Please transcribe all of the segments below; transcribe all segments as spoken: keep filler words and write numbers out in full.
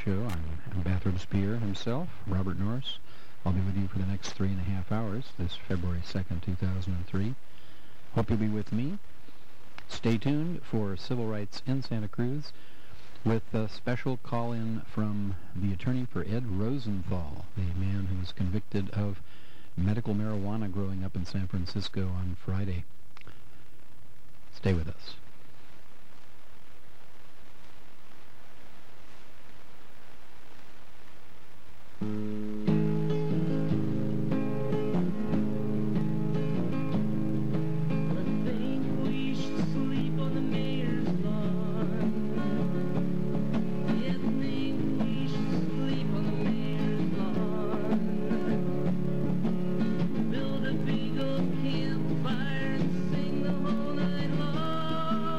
show. I'm Bathroom Spear himself, Robert Norris. I'll be with you for the next three and a half hours, this February second, two thousand three. Hope you'll be with me. Stay tuned for Civil Rights in Santa Cruz with a special call-in from the attorney for Ed Rosenthal, the man who was convicted of medical marijuana growing up in San Francisco on Friday. Stay with us. Build a big old campfire and sing the whole night long.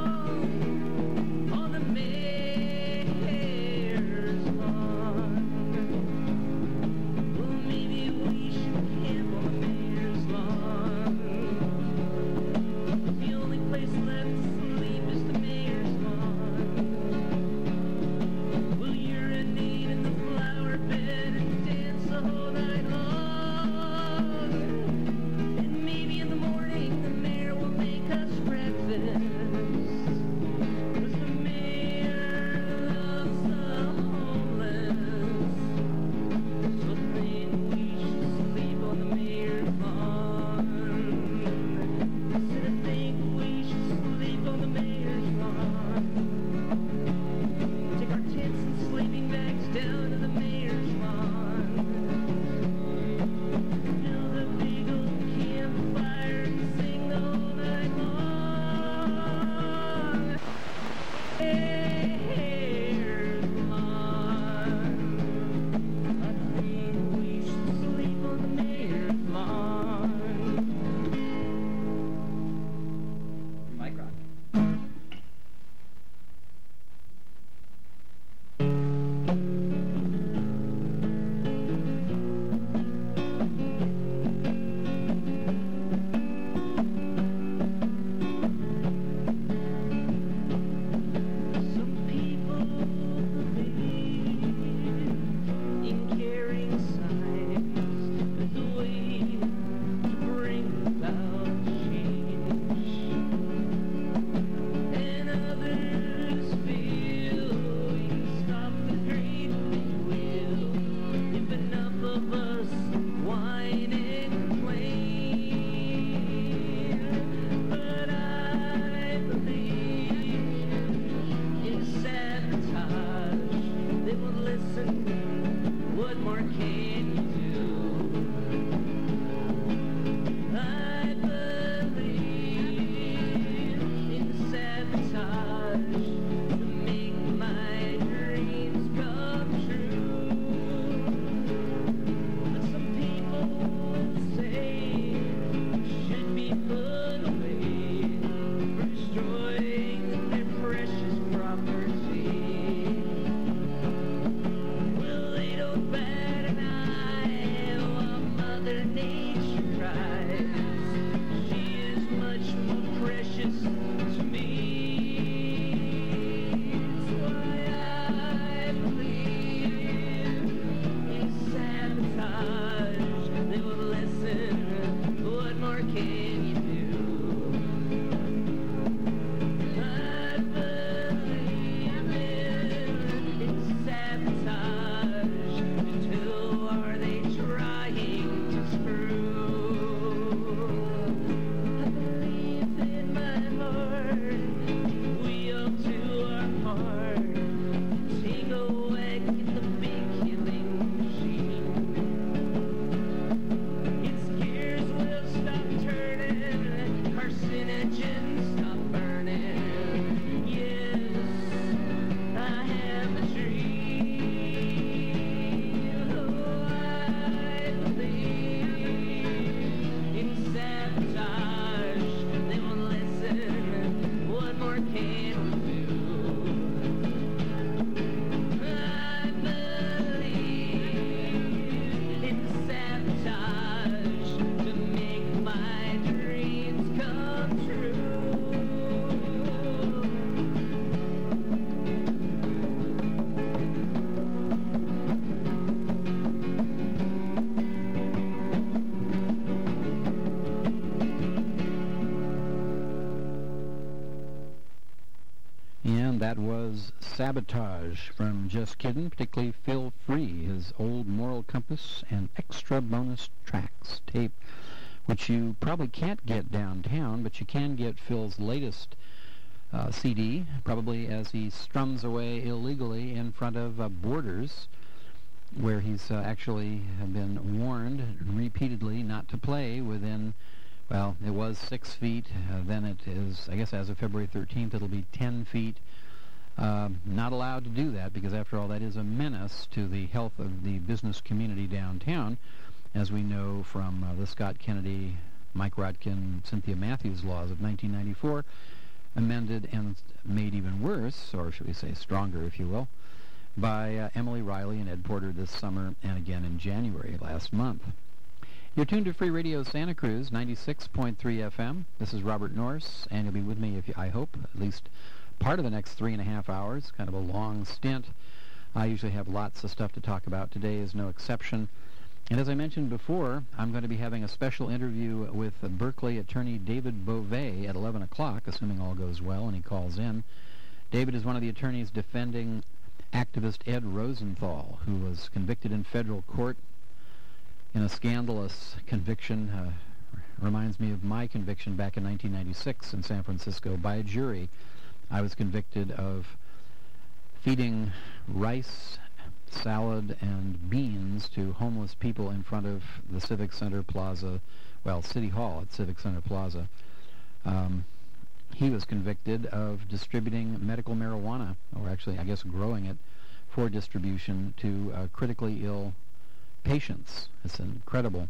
was Sabotage from Just Kiddin', particularly Phil Free, his Old Moral Compass and Extra Bonus Tracks tape, which you probably can't get downtown, but you can get Phil's latest uh, C D, probably as he strums away illegally in front of uh, Borders, where he's uh, actually been warned repeatedly not to play within, well, it was six feet, uh, then it is, I guess as of February thirteenth, it'll be ten feet. Uh, not allowed to do that because, after all, that is a menace to the health of the business community downtown, as we know from uh, the Scott Kennedy, Mike Rotkin, Cynthia Matthews laws of nineteen ninety-four, amended and made even worse, or should we say stronger, if you will, by uh, Emily Riley and Ed Porter this summer and again in January last month. You're tuned to Free Radio Santa Cruz, ninety-six point three F M. This is Robert Norris, and you'll be with me, if you, I hope, at least part of the next three and a half hours, kind of a long stint. I usually have lots of stuff to talk about. Today is no exception. And as I mentioned before, I'm going to be having a special interview with uh, Berkeley attorney David Beauvais at eleven o'clock, assuming all goes well and he calls in. David is one of the attorneys defending activist Ed Rosenthal, who was convicted in federal court in a scandalous conviction. Uh, reminds me of my conviction back in nineteen ninety-six in San Francisco by a jury. I was convicted of feeding rice, salad, and beans to homeless people in front of the Civic Center Plaza, well, City Hall at Civic Center Plaza. Um, he was convicted of distributing medical marijuana, or actually, I guess, growing it for distribution to uh, critically ill patients. It's an incredible,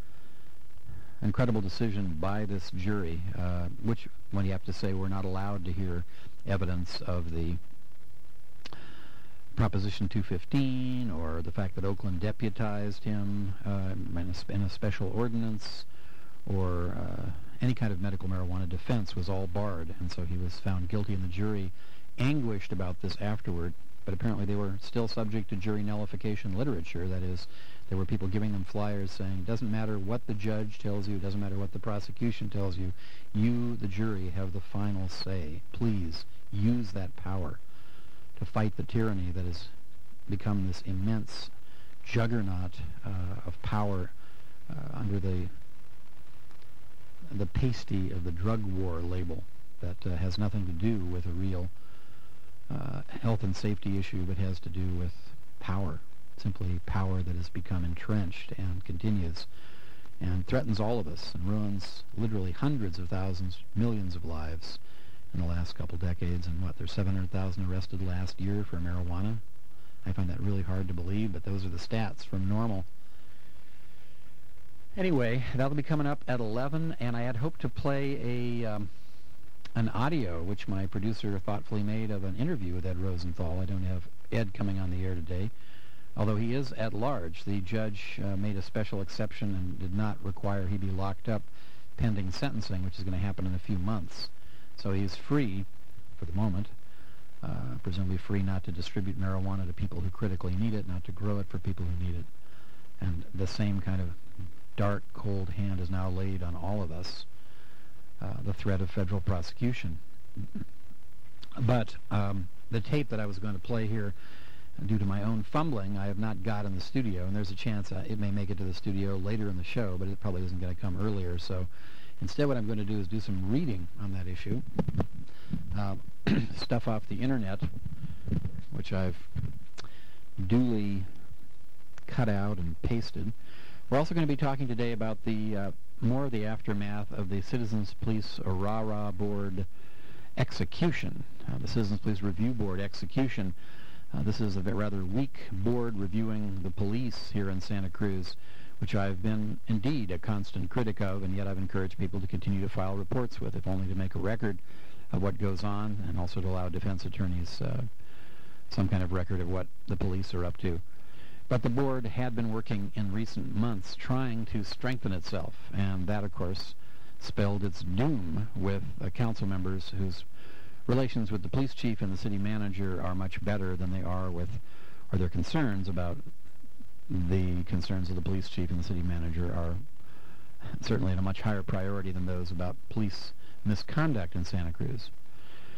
incredible decision by this jury, uh, which, when you have to say we're not allowed to hear evidence of the Proposition two fifteen, or the fact that Oakland deputized him uh, in, a, in a special ordinance, or uh, any kind of medical marijuana defense was all barred, and so he was found guilty, and the jury anguished about this afterward. But apparently they were still subject to jury nullification literature. That is, there were people giving them flyers saying, doesn't matter what the judge tells you, doesn't matter what the prosecution tells you, you, the jury, have the final say. Please use that power to fight the tyranny that has become this immense juggernaut uh, of power uh, under the the pasty of the drug war label that uh, has nothing to do with a real uh, health and safety issue, but has to do with power, simply power that has become entrenched and continues and threatens all of us and ruins literally hundreds of thousands, millions of lives in the last couple decades. And what, there's seven hundred thousand arrested last year for marijuana? I find that really hard to believe, but those are the stats from NORML. Anyway, that'll be coming up at eleven, and I had hoped to play a um, an audio, which my producer thoughtfully made, of an interview with Ed Rosenthal. I don't have Ed coming on the air today, although he is at large. The judge uh, made a special exception and did not require he be locked up pending sentencing, which is going to happen in a few months. So he's free for the moment, uh, presumably free not to distribute marijuana to people who critically need it, not to grow it for people who need it. And the same kind of dark, cold hand is now laid on all of us, uh, the threat of federal prosecution. But um, the tape that I was going to play here, due to my own fumbling, I have not got in the studio, and there's a chance uh, it may make it to the studio later in the show, but it probably isn't going to come earlier. So instead, what I'm going to do is do some reading on that issue, uh, stuff off the internet, which I've duly cut out and pasted. We're also going to be talking today about the uh, more of the aftermath of the Citizens Police Aurora Board execution, uh, the Citizens Police Review Board execution. Uh, this is a rather weak board reviewing the police here in Santa Cruz, which I've been indeed a constant critic of, and yet I've encouraged people to continue to file reports with, if only to make a record of what goes on, and also to allow defense attorneys uh, some kind of record of what the police are up to. But the board had been working in recent months trying to strengthen itself, and that, of course, spelled its doom with uh, council members whose relations with the police chief and the city manager are much better than they are with, or their concerns about the concerns of the police chief and the city manager are certainly at a much higher priority than those about police misconduct in Santa Cruz.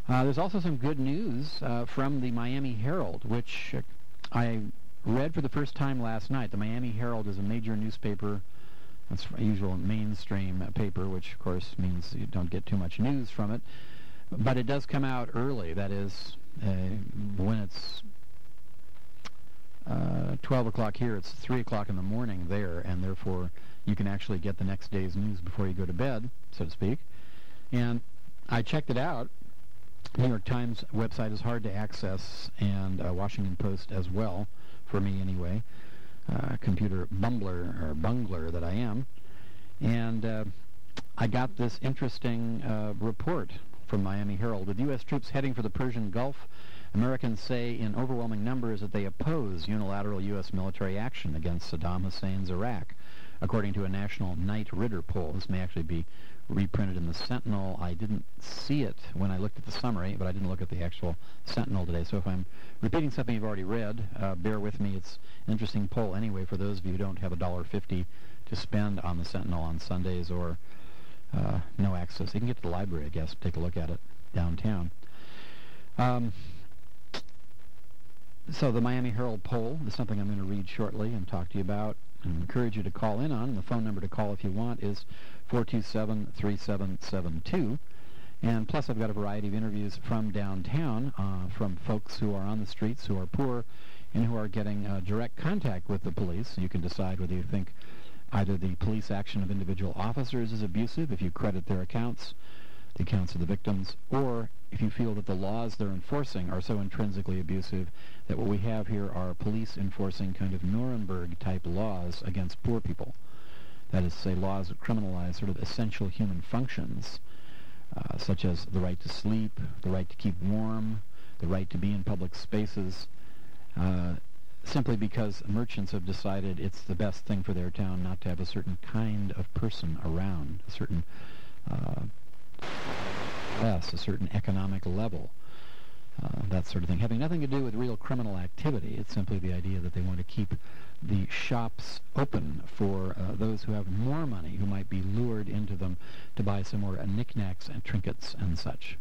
Uh, there's also some good news uh, from the Miami Herald, which uh, I read for the first time last night. The Miami Herald is a major newspaper. That's a usual mainstream uh, paper, which of course means you don't get too much news from it. But it does come out early. That is, uh, when it's uh, twelve o'clock here, it's three o'clock in the morning there, and therefore you can actually get the next day's news before you go to bed, so to speak. And I checked it out. New York Times website is hard to access, and uh, Washington Post as well, for me anyway. Uh, computer bumbler, or bungler that I am. And uh, I got this interesting uh, report from Miami Herald. With U S troops heading for the Persian Gulf, Americans say in overwhelming numbers that they oppose unilateral U S military action against Saddam Hussein's Iraq, according to a national Knight Ridder poll. This may actually be reprinted in the Sentinel. I didn't see it when I looked at the summary, but I didn't look at the actual Sentinel today. So if I'm repeating something you've already read, uh, bear with me. It's an interesting poll anyway for those of you who don't have a dollar fifty to spend on the Sentinel on Sundays, or uh, no access. You can get to the library, I guess, take a look at it downtown. Um, so the Miami Herald poll is something I'm going to read shortly and talk to you about. I encourage you to call in on. The phone number to call if you want is four two seven, three seven seven two. And plus I've got a variety of interviews from downtown, uh, from folks who are on the streets, who are poor, and who are getting uh, direct contact with the police. You can decide whether you think either the police action of individual officers is abusive, if you credit their accounts, the accounts of the victims, or if you feel that the laws they're enforcing are so intrinsically abusive that what we have here are police enforcing kind of Nuremberg-type laws against poor people. That is to say, laws that criminalize sort of essential human functions, uh, such as the right to sleep, the right to keep warm, the right to be in public spaces, uh, simply because merchants have decided it's the best thing for their town not to have a certain kind of person around, a certain uh, class, a certain economic level, uh, that sort of thing, having nothing to do with real criminal activity. It's simply the idea that they want to keep the shops open for uh, those who have more money, who might be lured into them to buy some more uh, knickknacks and trinkets and such.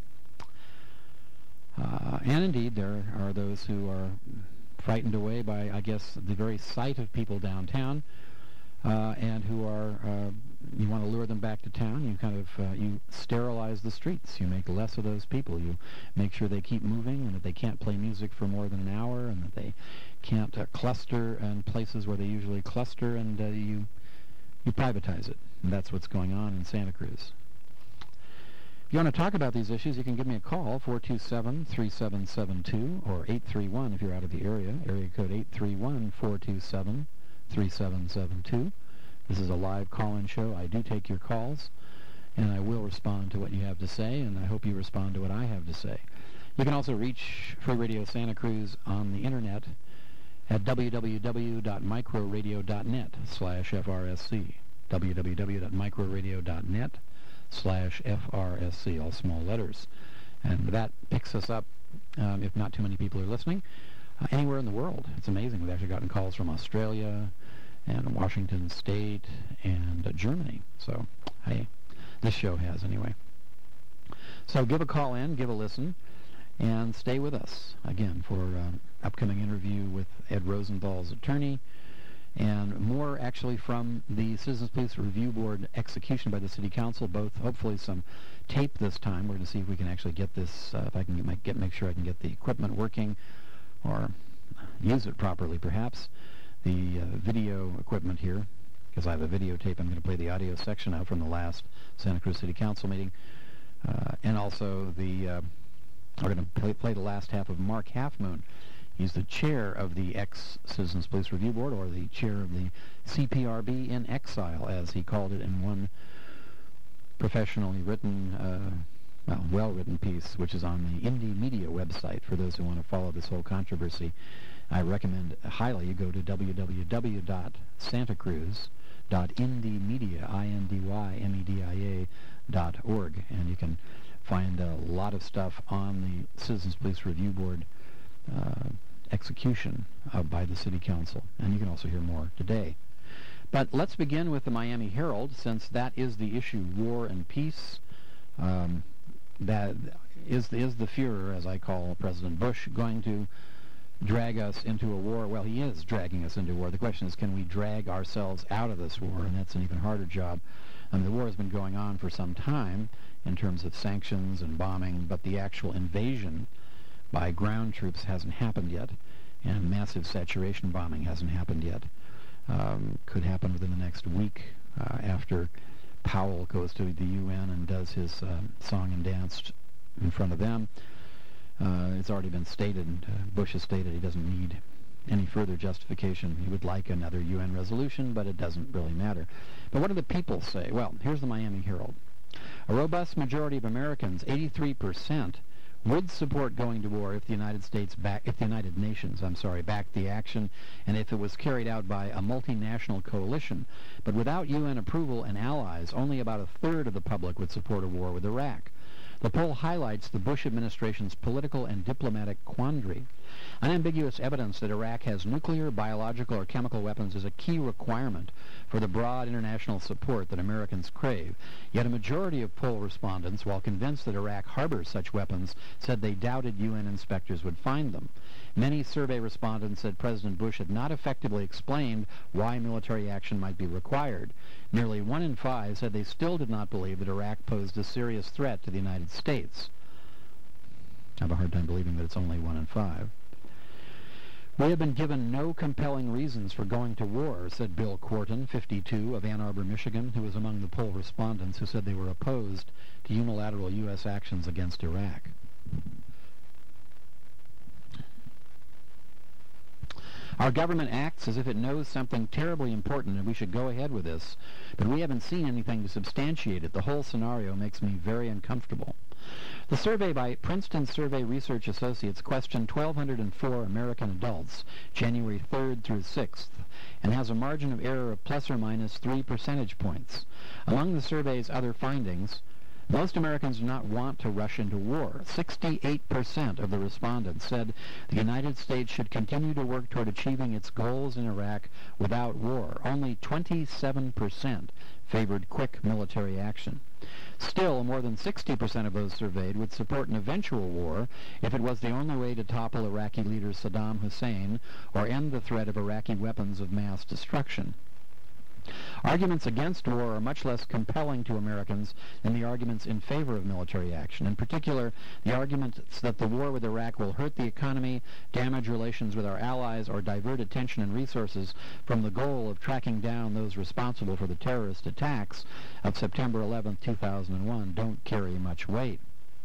Uh, and indeed, there are those who are frightened away by, I guess, the very sight of people downtown, uh, and who are, uh, you want to lure them back to town. You kind of, uh, you sterilize the streets. You make less of those people. You make sure they keep moving, and that they can't play music for more than an hour, and that they can't uh, cluster in places where they usually cluster, and uh, you you privatize it. And that's what's going on in Santa Cruz. If you want to talk about these issues, you can give me a call, four two seven, three seven seven two, or eight three one if you're out of the area, area code eight three one, four two seven, three seven seven two. This is a live call-in show. I do take your calls, and I will respond to what you have to say, and I hope you respond to what I have to say. You can also reach Free Radio Santa Cruz on the internet at w w w dot microradio dot net slash F R S C, w w w dot microradio dot net slash F R S C, all small letters. And that picks us up, um, if not too many people are listening, uh, anywhere in the world. It's amazing. We've actually gotten calls from Australia and Washington State and uh, Germany. So, hey, this show has anyway. So give a call in, give a listen, and stay with us, again, for uh, upcoming interview with Ed Rosenthal's attorney, and more actually from the Citizens Police Review Board execution by the City Council, both hopefully some tape this time. We're going to see if we can actually get this, uh, if I can get, get, make sure I can get the equipment working, or use it properly perhaps. The uh, video equipment here, because I have a videotape I'm going to play the audio section of from the last Santa Cruz City Council meeting, uh, and also the, uh, we're going to play, play the last half of Mark Half Moon. He's the chair of the ex-Citizens Police Review Board, or the chair of the C P R B in exile, as he called it in one professionally written, uh, well, well-written piece, which is on the Indie Media website. For those who want to follow this whole controversy, I recommend highly you go to w w w dot santa cruz dot indymedia, I N D Y M E D I A, dot org, and you can find a lot of stuff on the Citizens Police Review Board uh, execution uh, by the City Council, and you can also hear more today. But let's begin with the Miami Herald, since that is the issue, war and peace. Um, that is, is the Fuhrer, as I call President Bush, going to drag us into a war? Well, he is dragging us into war. The question is, can we drag ourselves out of this war? And that's an even harder job. I mean, the war has been going on for some time in terms of sanctions and bombing, but the actual invasion by ground troops hasn't happened yet, and massive saturation bombing hasn't happened yet. Um, could happen within the next week uh, after Powell goes to the U N and does his uh, song and dance in front of them. Uh, it's already been stated, uh, Bush has stated he doesn't need any further justification. He would like another U N resolution, but it doesn't really matter. But what do the people say? Well, here's the Miami Herald. A robust majority of Americans, eighty-three percent, would support going to war if the United States back, if the United Nations, I'm sorry, backed the action, and if it was carried out by a multinational coalition. But without U N approval and allies, only about a third of the public would support a war with Iraq. The poll highlights the Bush administration's political and diplomatic quandary. Unambiguous evidence that Iraq has nuclear, biological, or chemical weapons is a key requirement for the broad international support that Americans crave. Yet a majority of poll respondents, while convinced that Iraq harbors such weapons, said they doubted U N inspectors would find them. Many survey respondents said President Bush had not effectively explained why military action might be required. Nearly one in five said they still did not believe that Iraq posed a serious threat to the United States. I have a hard time believing that it's only one in five. We have been given no compelling reasons for going to war, said Bill Quarton, fifty-two, of Ann Arbor, Michigan, who was among the poll respondents who said they were opposed to unilateral U S actions against Iraq. Our government acts as if it knows something terribly important and we should go ahead with this, but we haven't seen anything to substantiate it. The whole scenario makes me very uncomfortable. The survey by Princeton Survey Research Associates questioned one thousand two hundred four American adults, January third through sixth, and has a margin of error of plus or minus three percentage points. Among the survey's other findings, most Americans do not want to rush into war. sixty-eight percent of the respondents said the United States should continue to work toward achieving its goals in Iraq without war. Only twenty-seven percent favored quick military action. Still, more than sixty percent of those surveyed would support an eventual war if it was the only way to topple Iraqi leader Saddam Hussein or end the threat of Iraqi weapons of mass destruction. Arguments against war are much less compelling to Americans than the arguments in favor of military action. In particular, the arguments that the war with Iraq will hurt the economy, damage relations with our allies, or divert attention and resources from the goal of tracking down those responsible for the terrorist attacks of September eleventh, two thousand one don't carry much weight.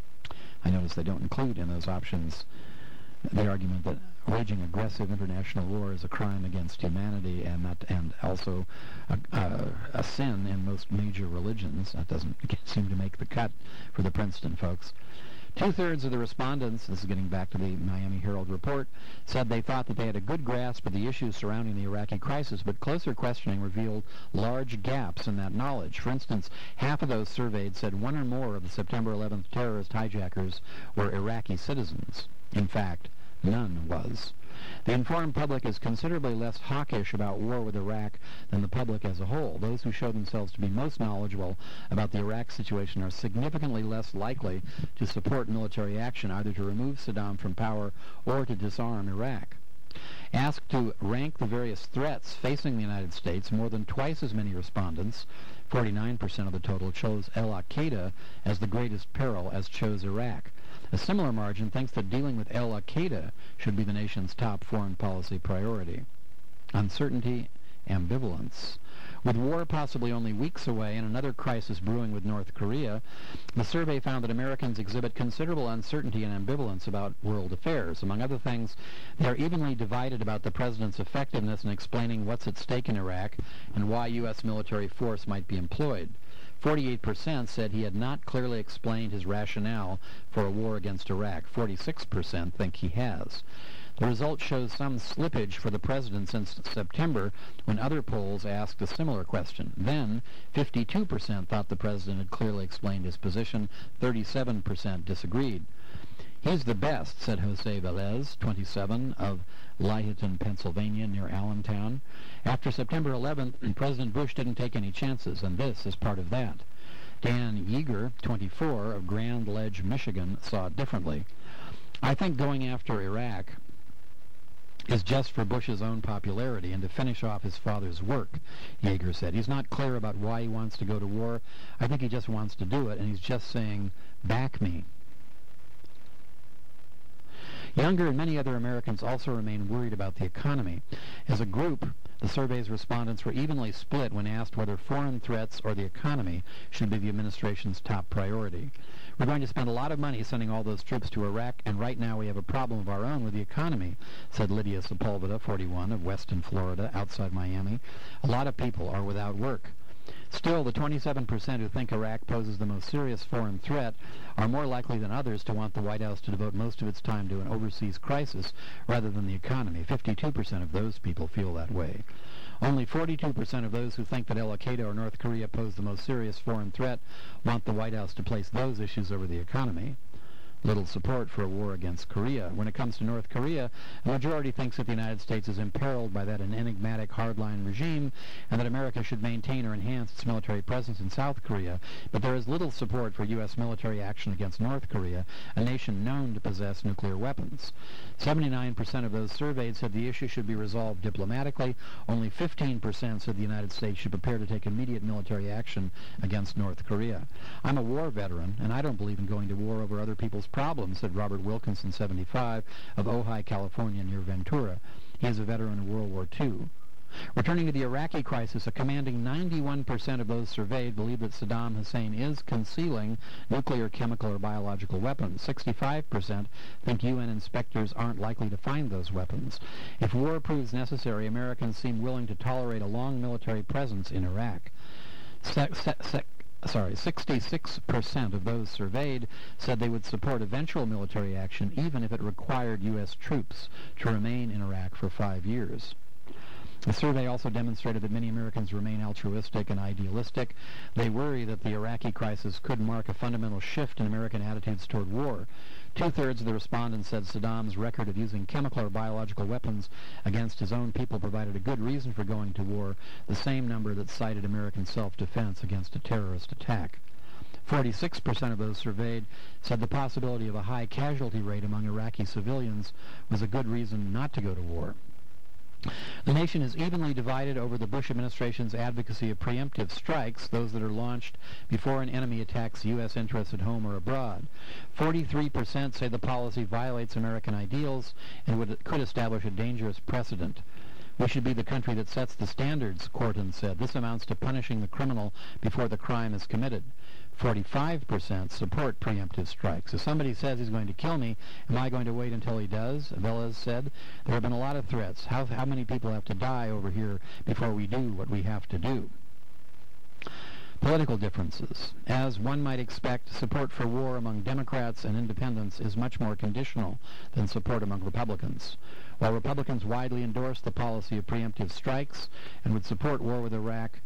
I notice they don't include in those options the argument that waging aggressive international war is a crime against humanity and that, and also a, a, a sin in most major religions. That doesn't seem to make the cut for the Princeton folks. Two-thirds of the respondents, this is getting back to the Miami Herald report, said they thought that they had a good grasp of the issues surrounding the Iraqi crisis, but closer questioning revealed large gaps in that knowledge. For instance, half of those surveyed said one or more of the September eleventh terrorist hijackers were Iraqi citizens. In fact, none was. The informed public is considerably less hawkish about war with Iraq than the public as a whole. Those who show themselves to be most knowledgeable about the Iraq situation are significantly less likely to support military action, either to remove Saddam from power or to disarm Iraq. Asked to rank the various threats facing the United States, more than twice as many respondents, forty-nine percent of the total, chose al-Qaeda as the greatest peril as chose Iraq. A similar margin thinks that dealing with al-Qaeda should be the nation's top foreign policy priority. Uncertainty, ambivalence. With war possibly only weeks away and another crisis brewing with North Korea, the survey found that Americans exhibit considerable uncertainty and ambivalence about world affairs. Among other things, they are evenly divided about the president's effectiveness in explaining what's at stake in Iraq and why U S military force might be employed. forty-eight percent said he had not clearly explained his rationale for a war against Iraq. forty-six percent think he has. The result shows some slippage for the president since September, when other polls asked a similar question. Then, fifty-two percent thought the president had clearly explained his position. thirty-seven percent disagreed. He's the best, said Jose Velez, twenty-seven, of Lytton, Pennsylvania, near Allentown. After September eleventh, President Bush didn't take any chances, and this is part of that. Dan Yeager, twenty-four, of Grand Ledge, Michigan, saw it differently. I think going after Iraq is just for Bush's own popularity and to finish off his father's work, Yeager said. He's not clear about why he wants to go to war. I think he just wants to do it, and he's just saying, back me. Younger and many other Americans also remain worried about the economy. As a group, the survey's respondents were evenly split when asked whether foreign threats or the economy should be the administration's top priority. We're going to spend a lot of money sending all those troops to Iraq, and right now we have a problem of our own with the economy, said Lydia Sepulveda, forty-one, of Weston, Florida, outside Miami. A lot of people are without work. Still, the twenty-seven percent who think Iraq poses the most serious foreign threat are more likely than others to want the White House to devote most of its time to an overseas crisis rather than the economy. fifty-two percent of those people feel that way. Only forty-two percent of those who think that Al-Qaeda or North Korea pose the most serious foreign threat want the White House to place those issues over the economy. Little support for a war against Korea. When it comes to North Korea, a majority thinks that the United States is imperiled by that enigmatic hardline regime and that America should maintain or enhance its military presence in South Korea, but there is little support for U S military action against North Korea, a nation known to possess nuclear weapons. seventy-nine percent of those surveyed said the issue should be resolved diplomatically. Only fifteen percent said the United States should prepare to take immediate military action against North Korea. I'm a war veteran, and I don't believe in going to war over other people's problems, said Robert Wilkinson, seventy-five, of Ojai, California, near Ventura. He is a veteran of World War Two. Returning to the Iraqi crisis, a commanding ninety-one percent of those surveyed believe that Saddam Hussein is concealing nuclear, chemical, or biological weapons. sixty-five percent think U N inspectors aren't likely to find those weapons. If war proves necessary, Americans seem willing to tolerate a long military presence in Iraq. Se- se- se- Sorry, sixty-six percent of those surveyed said they would support eventual military action even if it required U S troops to remain in Iraq for five years. The survey also demonstrated that many Americans remain altruistic and idealistic. They worry that the Iraqi crisis could mark a fundamental shift in American attitudes toward war. Two-thirds of the respondents said Saddam's record of using chemical or biological weapons against his own people provided a good reason for going to war, the same number that cited American self-defense against a terrorist attack. forty-six percent of those surveyed said the possibility of a high casualty rate among Iraqi civilians was a good reason not to go to war. The nation is evenly divided over the Bush administration's advocacy of preemptive strikes, those that are launched before an enemy attacks U S interests at home or abroad. forty-three percent say the policy violates American ideals and would, could establish a dangerous precedent. We should be the country that sets the standards, Corton said. This amounts to punishing the criminal before the crime is committed. forty-five percent support preemptive strikes. If somebody says he's going to kill me, am I going to wait until he does? Velez said. There have been a lot of threats. How, how many people have to die over here before we do what we have to do? Political differences. As one might expect, support for war among Democrats and independents is much more conditional than support among Republicans. While Republicans widely endorse the policy of preemptive strikes and would support war with Iraq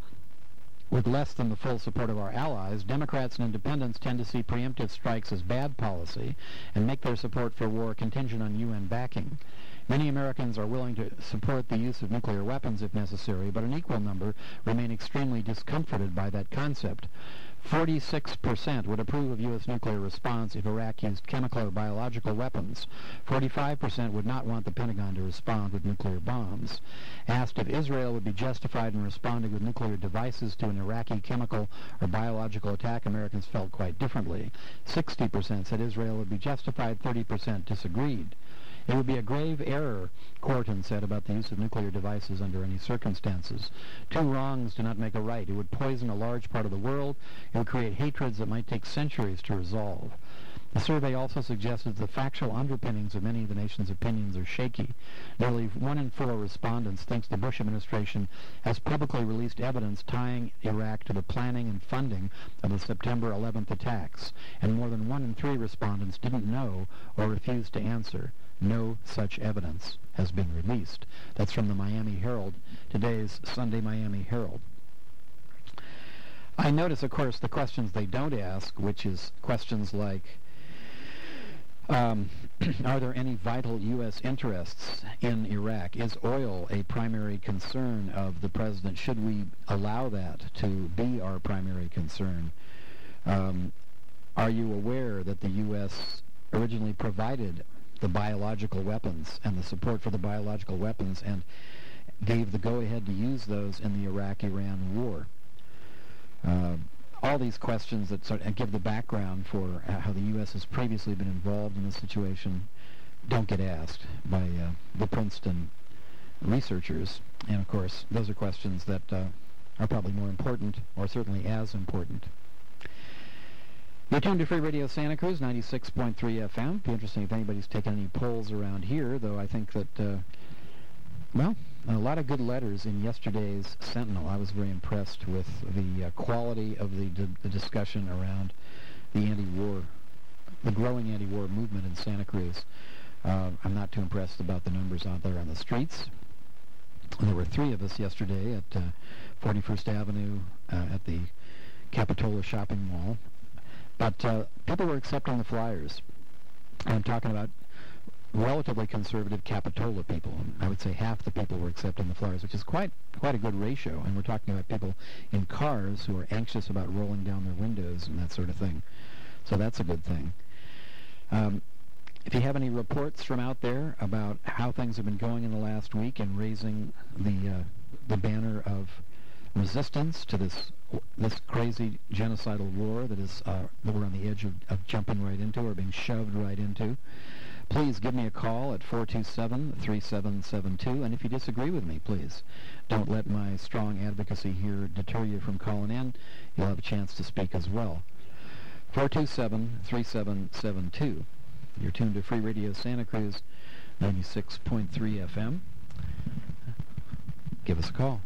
with less than the full support of our allies, Democrats and independents tend to see preemptive strikes as bad policy and make their support for war contingent on U N backing. Many Americans are willing to support the use of nuclear weapons if necessary, but an equal number remain extremely discomforted by that concept. forty-six percent would approve of U S nuclear response if Iraq used chemical or biological weapons. forty-five percent would not want the Pentagon to respond with nuclear bombs. Asked if Israel would be justified in responding with nuclear devices to an Iraqi chemical or biological attack, Americans felt quite differently. sixty percent said Israel would be justified, thirty percent disagreed. It would be a grave error, Corton said, about the use of nuclear devices under any circumstances. Two wrongs do not make a right. It would poison a large part of the world. It would create hatreds that might take centuries to resolve. The survey also suggested that the factual underpinnings of many of the nation's opinions are shaky. Nearly one in four respondents thinks the Bush administration has publicly released evidence tying Iraq to the planning and funding of the September eleventh attacks, and more than one in three respondents didn't know or refused to answer. No such evidence has been released. That's from the Miami Herald, today's Sunday Miami Herald. I notice, of course, the questions they don't ask, which is questions like, Um, are there any vital U S interests in Iraq? Is oil a primary concern of the president? Should we allow that to be our primary concern? Um, are you aware that the U S originally provided the biological weapons and the support for the biological weapons and gave the go-ahead to use those in the Iraq-Iran war? Uh, all these questions that sort of give the background for how the U S has previously been involved in this situation don't get asked by uh, the Princeton researchers. And of course, those are questions that uh, are probably more important, or certainly as important. You're tuned to Free Radio Santa Cruz, ninety-six point three F M. Be interesting if anybody's taken any polls around here, though I think that, uh, well, a lot of good letters in yesterday's Sentinel. I was very impressed with the uh, quality of the, d- the discussion around the anti-war, the growing anti-war movement in Santa Cruz. Uh, I'm not too impressed about the numbers out there on the streets. There were three of us yesterday at uh, forty-first Avenue uh, at the Capitola Shopping Mall. But uh, people were accepting the flyers. I'm talking about relatively conservative Capitola people. I would say half the people were accepting the flyers, which is quite quite a good ratio. And we're talking about people in cars who are anxious about rolling down their windows and that sort of thing. So that's a good thing. Um, if you have any reports from out there about how things have been going in the last week and raising the uh, the banner of resistance to this this crazy genocidal war that is uh, that we're on the edge of, of jumping right into or being shoved right into, please give me a call at four two seven, three seven seven two. And if you disagree with me, please don't let my strong advocacy here deter you from calling in. You'll have a chance to speak as well. four two seven, three seven seven two. You're tuned to Free Radio Santa Cruz, ninety-six point three F M. Give us a call.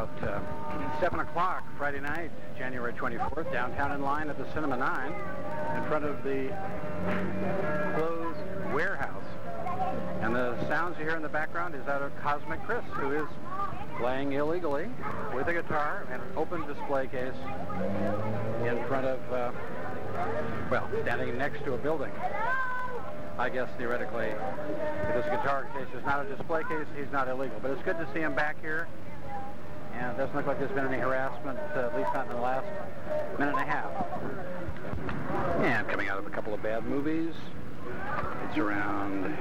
about uh, seven o'clock Friday night, January twenty-fourth, downtown in line at the Cinema nine, in front of the clothes warehouse. And the sounds you hear in the background is out of Cosmic Chris, who is playing illegally with a guitar and an open display case in front of, uh, well, standing next to a building. I guess theoretically, if this guitar case is not a display case, he's not illegal. But it's good to see him back here. And it doesn't look like there's been any harassment, uh, at least not in the last minute and a half. And coming out of a couple of bad movies, it's around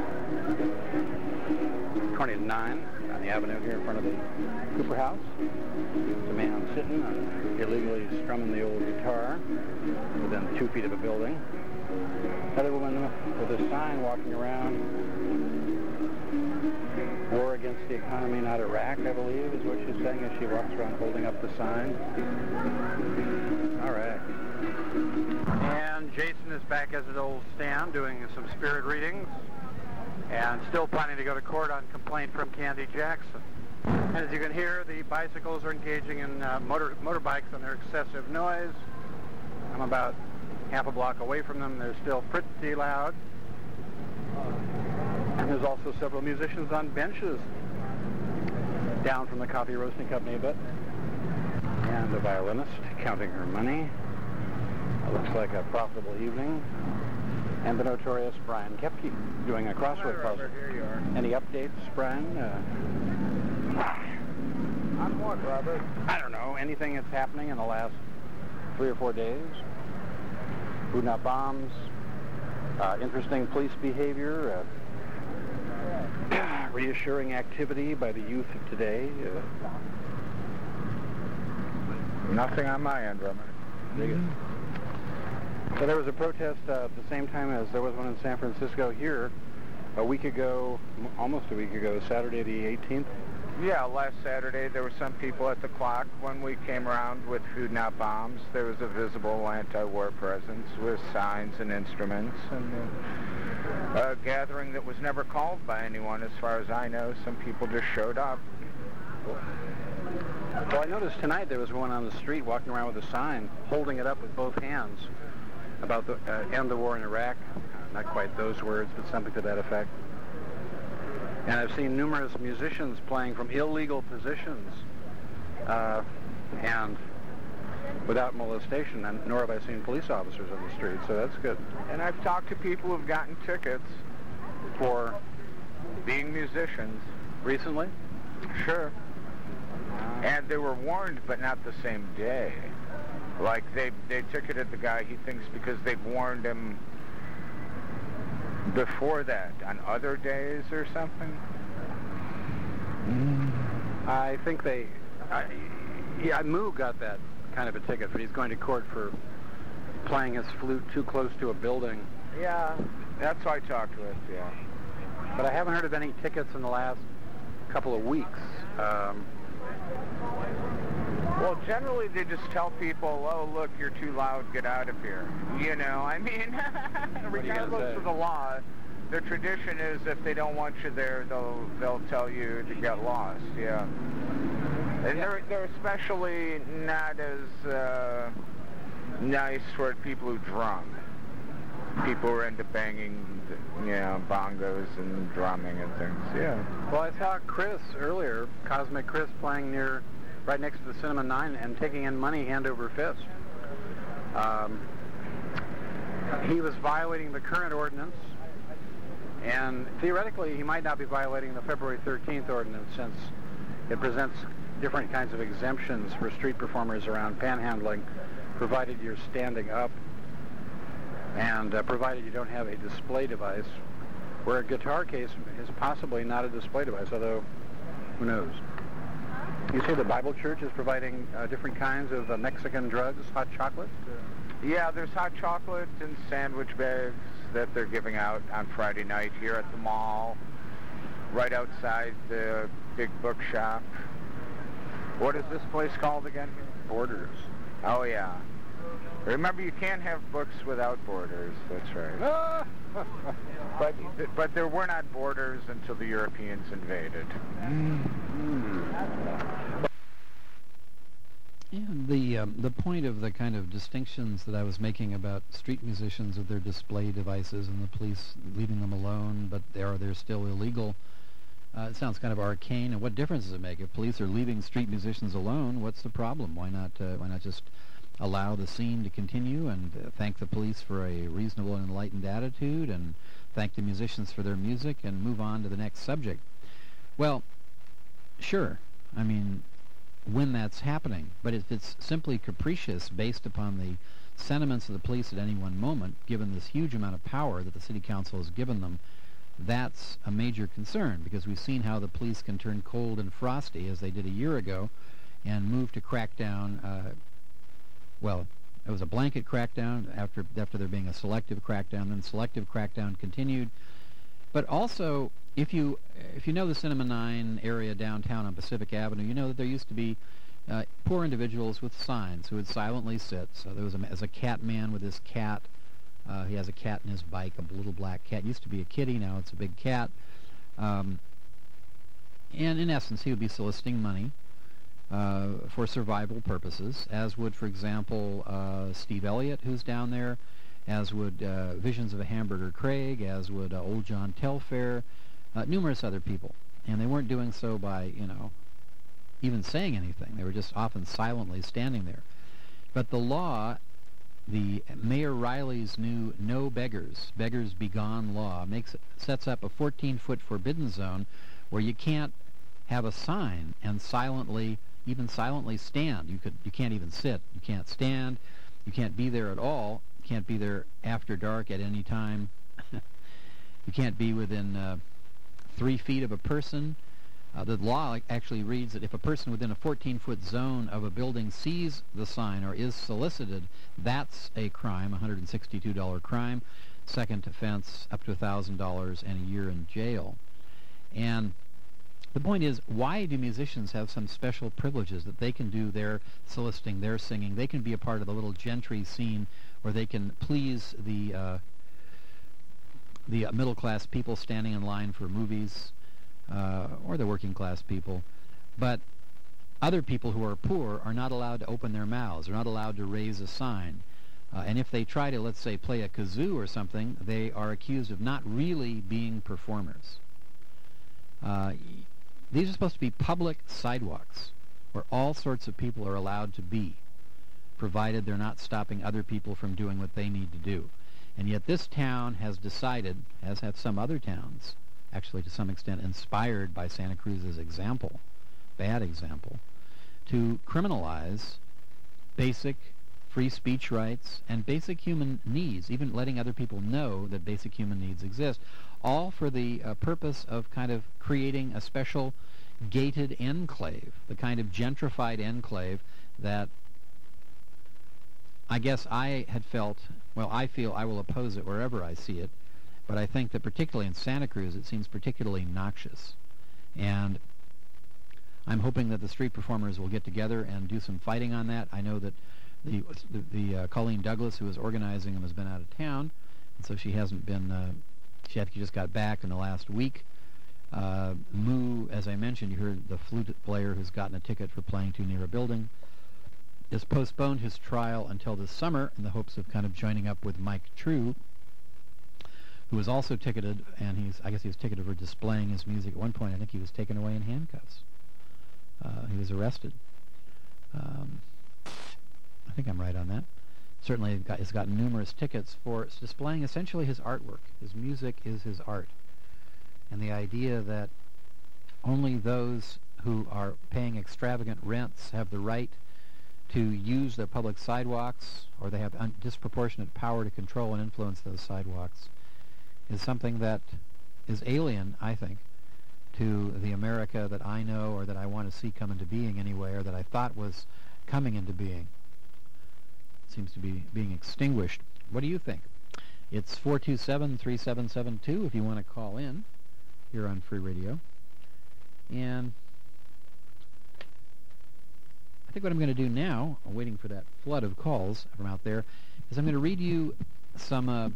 twenty to nine on the avenue here in front of the Cooper House. There's a man sitting, uh, illegally strumming the old guitar within two feet of a building. Another woman with a sign walking around. War against the economy, not Iraq, I believe, is what she's saying as she walks around holding up the sign. All right. And Jason is back at his old stand doing some spirit readings and still planning to go to court on complaint from Candy Jackson. And as you can hear, the bicycles are engaging in uh, motor motorbikes and their excessive noise. I'm about half a block away from them. They're still pretty loud. And there's also several musicians on benches down from the coffee roasting company a bit. And a violinist counting her money. It looks like a profitable evening. And the notorious Brian Kepke doing a crossword puzzle. Here you are. Any updates, Brian? Uh, On what, Robert? I don't know. Anything that's happening in the last three or four days? Food not bombs. Uh, interesting police behavior. Uh, reassuring activity by the youth of today. Uh, Nothing on my end, Robert. Mm-hmm. So there was a protest uh, at the same time as there was one in San Francisco here a week ago, m- almost a week ago, Saturday the eighteenth. Yeah, last Saturday there were some people at the clock when we came around with Food Not Bombs. There was a visible anti-war presence with signs and instruments, and uh, a gathering that was never called by anyone as far as I know. Some people just showed up. Well, I noticed tonight there was one on the street walking around with a sign, holding it up with both hands about the uh, end the war in Iraq. Uh, not quite those words, but something to that effect. And I've seen numerous musicians playing from illegal positions uh, and without molestation, and nor have I seen police officers on the street, so that's good. And I've talked to people who've gotten tickets For being musicians. recently? Sure. And they were warned, but not the same day. Like, they they ticketed the guy, he thinks, because they've warned him before that, on other days or something. I think they... I, yeah, Moo got that kind of a ticket, but he's going to court for playing his flute too close to a building. Yeah, that's who I talked with, yeah. But I haven't heard of any tickets in the last couple of weeks. Um, Well, generally they just tell people, oh, look, you're too loud, get out of here. You know, I mean, regardless of the law, the tradition is if they don't want you there, they'll they'll tell you to get lost, yeah. And they're, they're especially not as uh, nice toward people who drum. People who are into banging, you know, bongos and drumming and things, yeah. well, I saw Chris earlier, Cosmic Chris, playing near... right next to the Cinema nine and taking in money hand over fist. Um, he was violating the current ordinance, and theoretically he might not be violating the February thirteenth ordinance, since it presents different kinds of exemptions for street performers around panhandling, provided you're standing up and uh, provided you don't have a display device, where a guitar case is possibly not a display device, although who knows. You say the Bible Church is providing uh, different kinds of uh, Mexican drugs, hot chocolate? Yeah, there's hot chocolate and sandwich bags that they're giving out on Friday night here at the mall, right outside the big bookshop. What is this place called again? Borders. Oh, yeah. Remember, you can't have books without borders. That's right. but but there were not borders until the Europeans invaded. Mm. And the um, the point of the kind of distinctions that I was making about street musicians with their display devices and the police leaving them alone, but they're they're still illegal. Uh, it sounds kind of arcane. And what difference does it make if police are leaving street musicians alone? What's the problem? Why not? Uh, why not just allow the scene to continue and uh, thank the police for a reasonable and enlightened attitude, and thank the musicians for their music, and move on to the next subject? Well, sure. I mean, when that's happening. But if it's simply capricious based upon the sentiments of the police at any one moment, given this huge amount of power that the city council has given them, that's a major concern, because we've seen how the police can turn cold and frosty, as they did a year ago, and move to crack down. Uh, well, it was a blanket crackdown after after there being a selective crackdown, then selective crackdown continued. But also, if you if you know the Cinema nine area downtown on Pacific Avenue, you know that there used to be uh, poor individuals with signs who would silently sit. So there was a, as a cat man with his cat. Uh, he has a cat in his bike, a little black cat. It used to be a kitty, now it's a big cat. Um, and in essence, he would be soliciting money uh, for survival purposes, as would, for example, uh, Steve Elliott, who's down there, as would uh, Visions of a Hamburger Craig, as would uh, Old John Telfair, uh, numerous other people. And they weren't doing so by, you know, even saying anything. They were just often silently standing there. But the law, the Mayor Riley's new No Beggars, Beggars Begone law, makes sets up a fourteen-foot forbidden zone where you can't have a sign and silently, even silently stand. You could, you can't even sit. You can't stand. You can't be there at all. You can't be there after dark at any time. You can't be within uh, three feet of a person. Uh, the law actually reads that if a person within a fourteen-foot zone of a building sees the sign or is solicited, that's a crime, a one hundred sixty-two dollars crime. Second offense, up to one thousand dollars and a year in jail. And the point is, why do musicians have some special privileges that they can do their soliciting, their singing? They can be a part of the little gentry scene where they can please the uh, the uh, middle-class people standing in line for movies, uh, or the working-class people. But other people who are poor are not allowed to open their mouths. They're not allowed to raise a sign. Uh, and if they try to, let's say, play a kazoo or something, they are accused of not really being performers. Uh, these are supposed to be public sidewalks where all sorts of people are allowed to be, provided they're not stopping other people from doing what they need to do. And yet this town has decided, as have some other towns, actually to some extent inspired by Santa Cruz's example, bad example, to criminalize basic free speech rights and basic human needs, even letting other people know that basic human needs exist, all for the uh, purpose of kind of creating a special gated enclave, the kind of gentrified enclave that I guess I had felt, well, I feel I will oppose it wherever I see it, but I think that particularly in Santa Cruz it seems particularly noxious. And I'm hoping that the street performers will get together and do some fighting on that. I know that the the, the uh, Colleen Douglas, who is organizing them, has been out of town, and so she hasn't been, uh, she actually just got back in the last week. Uh, Moo, as I mentioned, you heard the flute player who's gotten a ticket for playing too near a building, has postponed his trial until this summer in the hopes of kind of joining up with Mike True, who was also ticketed, and he's, I guess he was ticketed for displaying his music. At one point, I think he was taken away in handcuffs. Uh, he was arrested. Um, I think I'm right on that. Certainly got, has gotten numerous tickets for displaying essentially his artwork. His music is his art. And the idea that only those who are paying extravagant rents have the right to use their public sidewalks, or they have un- disproportionate power to control and influence those sidewalks, is something that is alien, I think, to the America that I know or that I want to see come into being anyway, or that I thought was coming into being. It seems to be being extinguished. What do you think? It's four two seven, three seven seven two if you want to call in here on Free Radio. And I think what I'm going to do now, I'm waiting for that flood of calls from out there, is I'm going to read you some uh,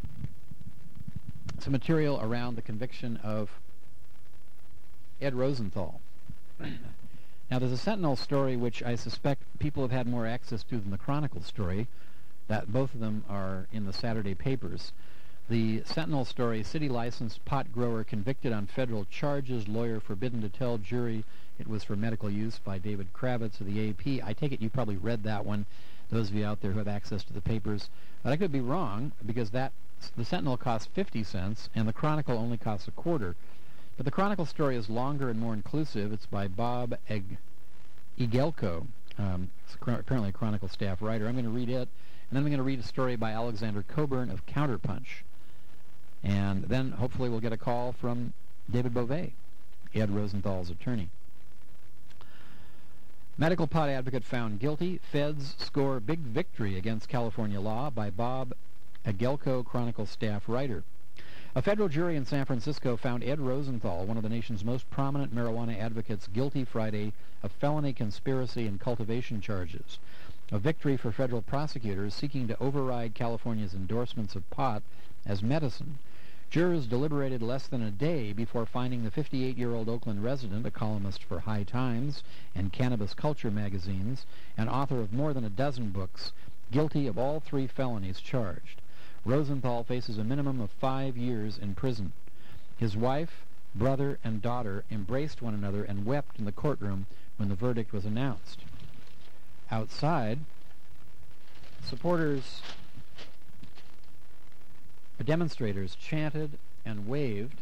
some material around the conviction of Ed Rosenthal. Now, there's a Sentinel story which I suspect people have had more access to than the Chronicle story. That both of them are in the Saturday papers. The Sentinel story, city licensed pot grower convicted on federal charges, lawyer forbidden to tell jury it was for medical use, by David Kravitz of the A P. I take it you probably read that one, those of you out there who have access to the papers. But I could be wrong, because that the Sentinel costs fifty cents and the Chronicle only costs a quarter. But the Chronicle story is longer and more inclusive. It's by Bob Eg- Igelko, um, apparently a Chronicle staff writer. I'm going to read it, and then I'm going to read a story by Alexander Coburn of Counterpunch. And then hopefully we'll get a call from David Beauvais, Ed Rosenthal's attorney. Medical pot advocate found guilty. Feds score big victory against California law, by Bob Igelko, Chronicle staff writer. A federal jury in San Francisco found Ed Rosenthal, one of the nation's most prominent marijuana advocates, guilty Friday of felony conspiracy and cultivation charges. A victory for federal prosecutors seeking to override California's endorsements of pot as medicine. Jurors deliberated less than a day before finding the fifty-eight-year-old Oakland resident, a columnist for High Times and Cannabis Culture magazines, and author of more than a dozen books, guilty of all three felonies charged. Rosenthal faces a minimum of five years in prison. His wife, brother, and daughter embraced one another and wept in the courtroom when the verdict was announced. Outside, supporters, the demonstrators chanted and waved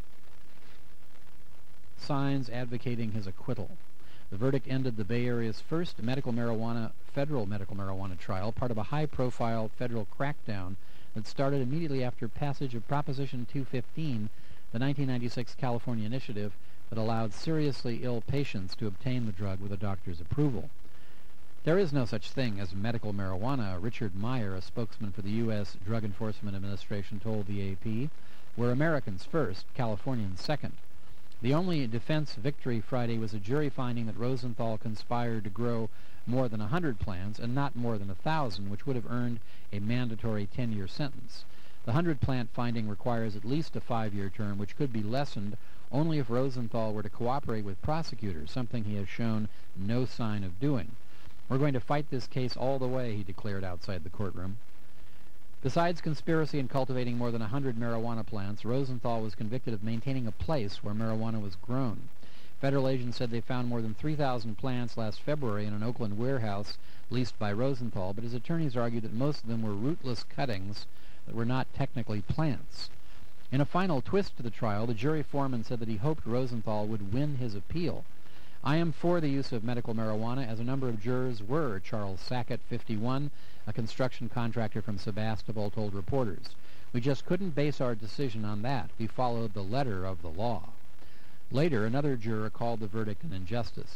signs advocating his acquittal. The verdict ended the Bay Area's first medical marijuana, federal medical marijuana trial, part of a high-profile federal crackdown that started immediately after passage of Proposition two fifteen, the nineteen ninety-six California initiative that allowed seriously ill patients to obtain the drug with a doctor's approval. There is no such thing as medical marijuana, Richard Meyer, a spokesman for the U S Drug Enforcement Administration, told the A P. We're Americans first, Californians second. The only defense victory Friday was a jury finding that Rosenthal conspired to grow more than a hundred plants and not more than a thousand, which would have earned a mandatory ten-year sentence. The hundred-plant finding requires at least a five-year term, which could be lessened only if Rosenthal were to cooperate with prosecutors, something he has shown no sign of doing. We're going to fight this case all the way, he declared outside the courtroom. Besides conspiracy and cultivating more than a hundred marijuana plants, Rosenthal was convicted of maintaining a place where marijuana was grown. Federal agents said they found more than three thousand plants last February in an Oakland warehouse leased by Rosenthal, but his attorneys argued that most of them were rootless cuttings that were not technically plants. In a final twist to the trial, the jury foreman said that he hoped Rosenthal would win his appeal. I am for the use of medical marijuana, as a number of jurors were, Charles Sackett, fifty-one, a construction contractor from Sebastopol, told reporters. We just couldn't base our decision on that. We followed the letter of the law. Later, another juror called the verdict an injustice.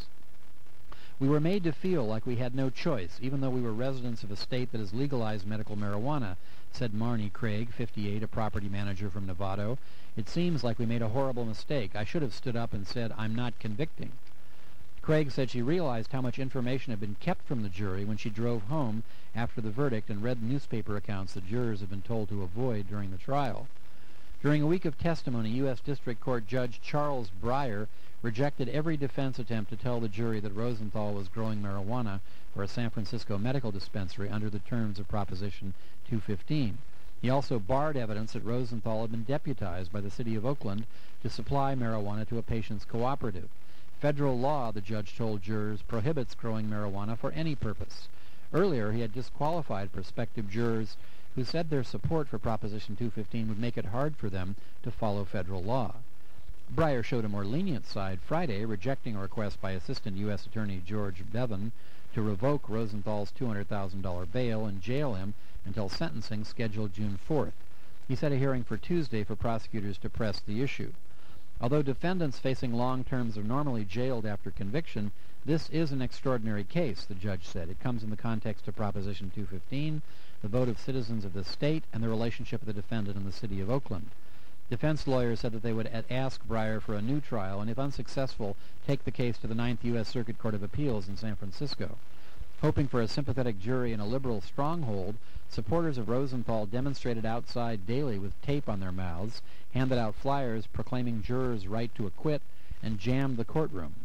We were made to feel like we had no choice, even though we were residents of a state that has legalized medical marijuana, said Marnie Craig, fifty-eight, a property manager from Novato. It seems like we made a horrible mistake. I should have stood up and said, I'm not convicting. Craig said she realized how much information had been kept from the jury when she drove home after the verdict and read newspaper accounts that jurors had been told to avoid during the trial. During a week of testimony, U S District Court Judge Charles Breyer rejected every defense attempt to tell the jury that Rosenthal was growing marijuana for a San Francisco medical dispensary under the terms of Proposition two fifteen. He also barred evidence that Rosenthal had been deputized by the city of Oakland to supply marijuana to a patient's cooperative. Federal law, the judge told jurors, prohibits growing marijuana for any purpose. Earlier, he had disqualified prospective jurors who said their support for Proposition two fifteen would make it hard for them to follow federal law. Breyer showed a more lenient side Friday, rejecting a request by Assistant U S Attorney George Bevan to revoke Rosenthal's two hundred thousand dollars bail and jail him until sentencing scheduled June fourth. He set a hearing for Tuesday for prosecutors to press the issue. Although defendants facing long terms are normally jailed after conviction, this is an extraordinary case, the judge said. It comes in the context of Proposition two fifteen, the vote of citizens of the state, and the relationship of the defendant and the city of Oakland. Defense lawyers said that they would ask Breyer for a new trial, and if unsuccessful, take the case to the Ninth U S Circuit Court of Appeals in San Francisco. Hoping for a sympathetic jury in a liberal stronghold, supporters of Rosenthal demonstrated outside daily with tape on their mouths, handed out flyers proclaiming jurors' right to acquit, and jammed the courtroom.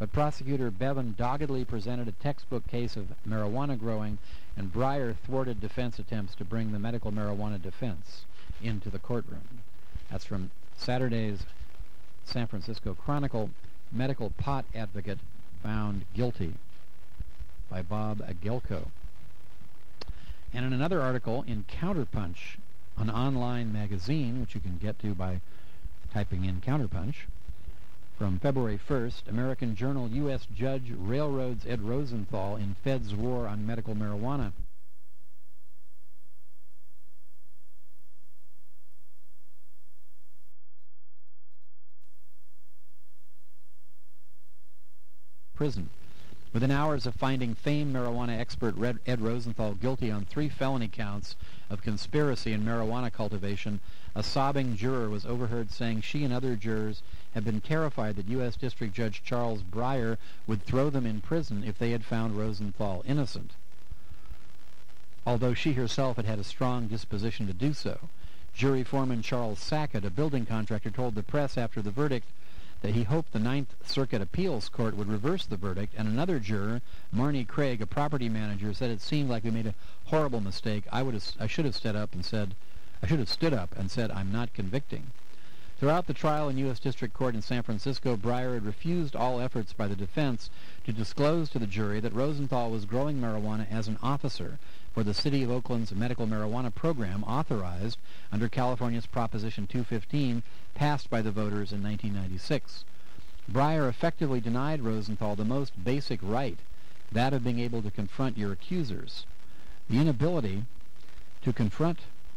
But prosecutor Bevan doggedly presented a textbook case of marijuana growing, and Breyer thwarted defense attempts to bring the medical marijuana defense into the courtroom. That's from Saturday's San Francisco Chronicle. Medical pot advocate found guilty, by Bob Agelko. And in another article in Counterpunch, an online magazine, which you can get to by typing in Counterpunch, from February first, American Journal, U S Judge railroads Ed Rosenthal in Fed's war on medical marijuana. Prison. Within hours of finding famed marijuana expert Ed Rosenthal guilty on three felony counts of conspiracy and marijuana cultivation, a sobbing juror was overheard saying she and other jurors had been terrified that U S District Judge Charles Breyer would throw them in prison if they had found Rosenthal innocent, although she herself had had a strong disposition to do so. Jury foreman Charles Sackett, a building contractor, told the press after the verdict that he hoped the Ninth Circuit Appeals Court would reverse the verdict, and another juror, Marnie Craig, a property manager, said it seemed like we made a horrible mistake. I would have, I should have stood up and said, I should have stood up and said, I'm not convicting. Throughout the trial in U S District Court in San Francisco, Breyer had refused all efforts by the defense to disclose to the jury that Rosenthal was growing marijuana as an officer for the City of Oakland's medical marijuana program authorized under California's Proposition two fifteen, passed by the voters in nineteen ninety-six. Breyer effectively denied Rosenthal the most basic right, that of being able to confront your accusers. The inability to confront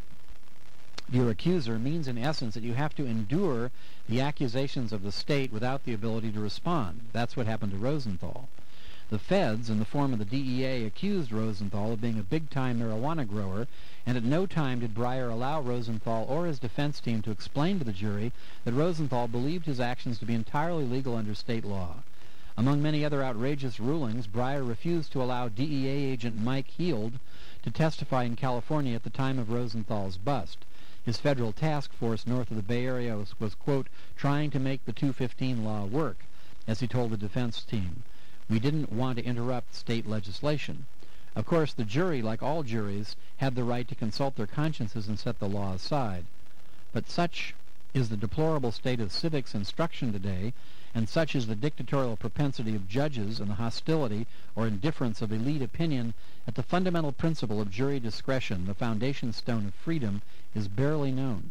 your accuser means in essence that you have to endure the accusations of the state without the ability to respond. That's what happened to Rosenthal. The feds, in the form of the D E A, accused Rosenthal of being a big-time marijuana grower, and at no time did Breyer allow Rosenthal or his defense team to explain to the jury that Rosenthal believed his actions to be entirely legal under state law. Among many other outrageous rulings, Breyer refused to allow D E A agent Mike Heald to testify in California at the time of Rosenthal's bust. His federal task force north of the Bay Area was, was, quote, trying to make the two fifteen law work, as he told the defense team. We didn't want to interrupt state legislation. Of course, the jury, like all juries, had the right to consult their consciences and set the law aside. But such is the deplorable state of civics instruction today, and such is the dictatorial propensity of judges and the hostility or indifference of elite opinion, that the fundamental principle of jury discretion, the foundation stone of freedom, is barely known.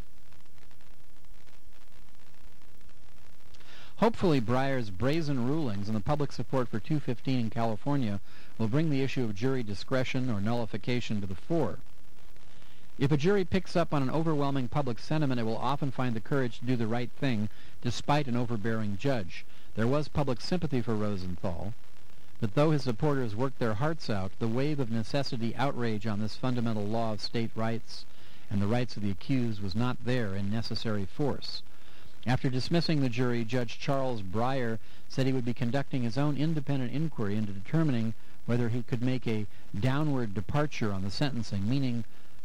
Hopefully, Breyer's brazen rulings and the public support for two fifteen in California will bring the issue of jury discretion or nullification to the fore. If a jury picks up on an overwhelming public sentiment, it will often find the courage to do the right thing despite an overbearing judge. There was public sympathy for Rosenthal, but though his supporters worked their hearts out, the wave of necessity outrage on this fundamental law of state rights and the rights of the accused was not there in necessary force. After dismissing the jury, Judge Charles Breyer said he would be conducting his own independent inquiry into determining whether he could make a downward departure on the sentencing, meaning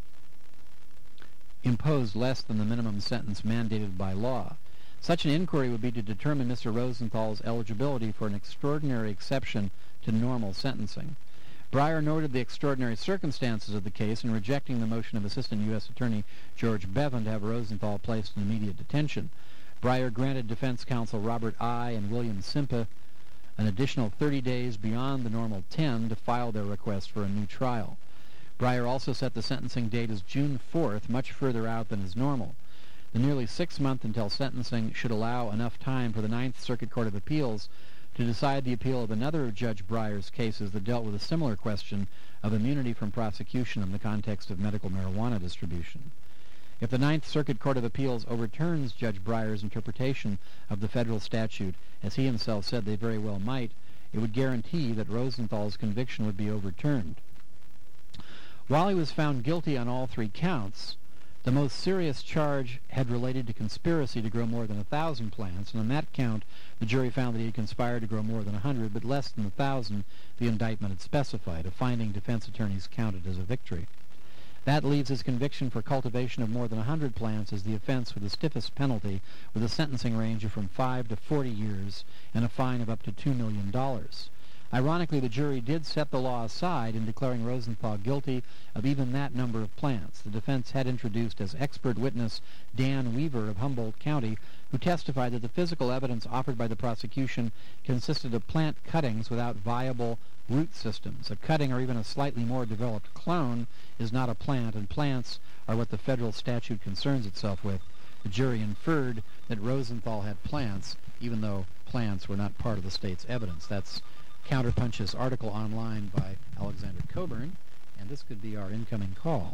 impose less than the minimum sentence mandated by law. Such an inquiry would be to determine Mister Rosenthal's eligibility for an extraordinary exception to normal sentencing. Breyer noted the extraordinary circumstances of the case in rejecting the motion of Assistant U S Attorney George Bevan to have Rosenthal placed in immediate detention. Breyer granted defense counsel Robert I. and William Simpa an additional thirty days beyond the normal ten to file their request for a new trial. Breyer also set the sentencing date as June fourth, much further out than is normal. The nearly six months until sentencing should allow enough time for the Ninth Circuit Court of Appeals to decide the appeal of another of Judge Breyer's cases that dealt with a similar question of immunity from prosecution in the context of medical marijuana distribution. If the Ninth Circuit Court of Appeals overturns Judge Breyer's interpretation of the federal statute, as he himself said they very well might, it would guarantee that Rosenthal's conviction would be overturned. While he was found guilty on all three counts, the most serious charge had related to conspiracy to grow more than a thousand plants, and on that count the jury found that he had conspired to grow more than a hundred, but less than a thousand the indictment had specified, a finding defense attorneys counted as a victory. That leaves his conviction for cultivation of more than one hundred plants as the offense with the stiffest penalty, with a sentencing range of from five to forty years and a fine of up to two million dollars. Ironically, the jury did set the law aside in declaring Rosenthal guilty of even that number of plants. The defense had introduced as expert witness Dan Weaver of Humboldt County, who testified that the physical evidence offered by the prosecution consisted of plant cuttings without viable root systems. A cutting or even a slightly more developed clone is not a plant, and plants are what the federal statute concerns itself with. The jury inferred that Rosenthal had plants, even though plants were not part of the state's evidence. That's Counterpunch's article online by Alexander Coburn, and this could be our incoming call.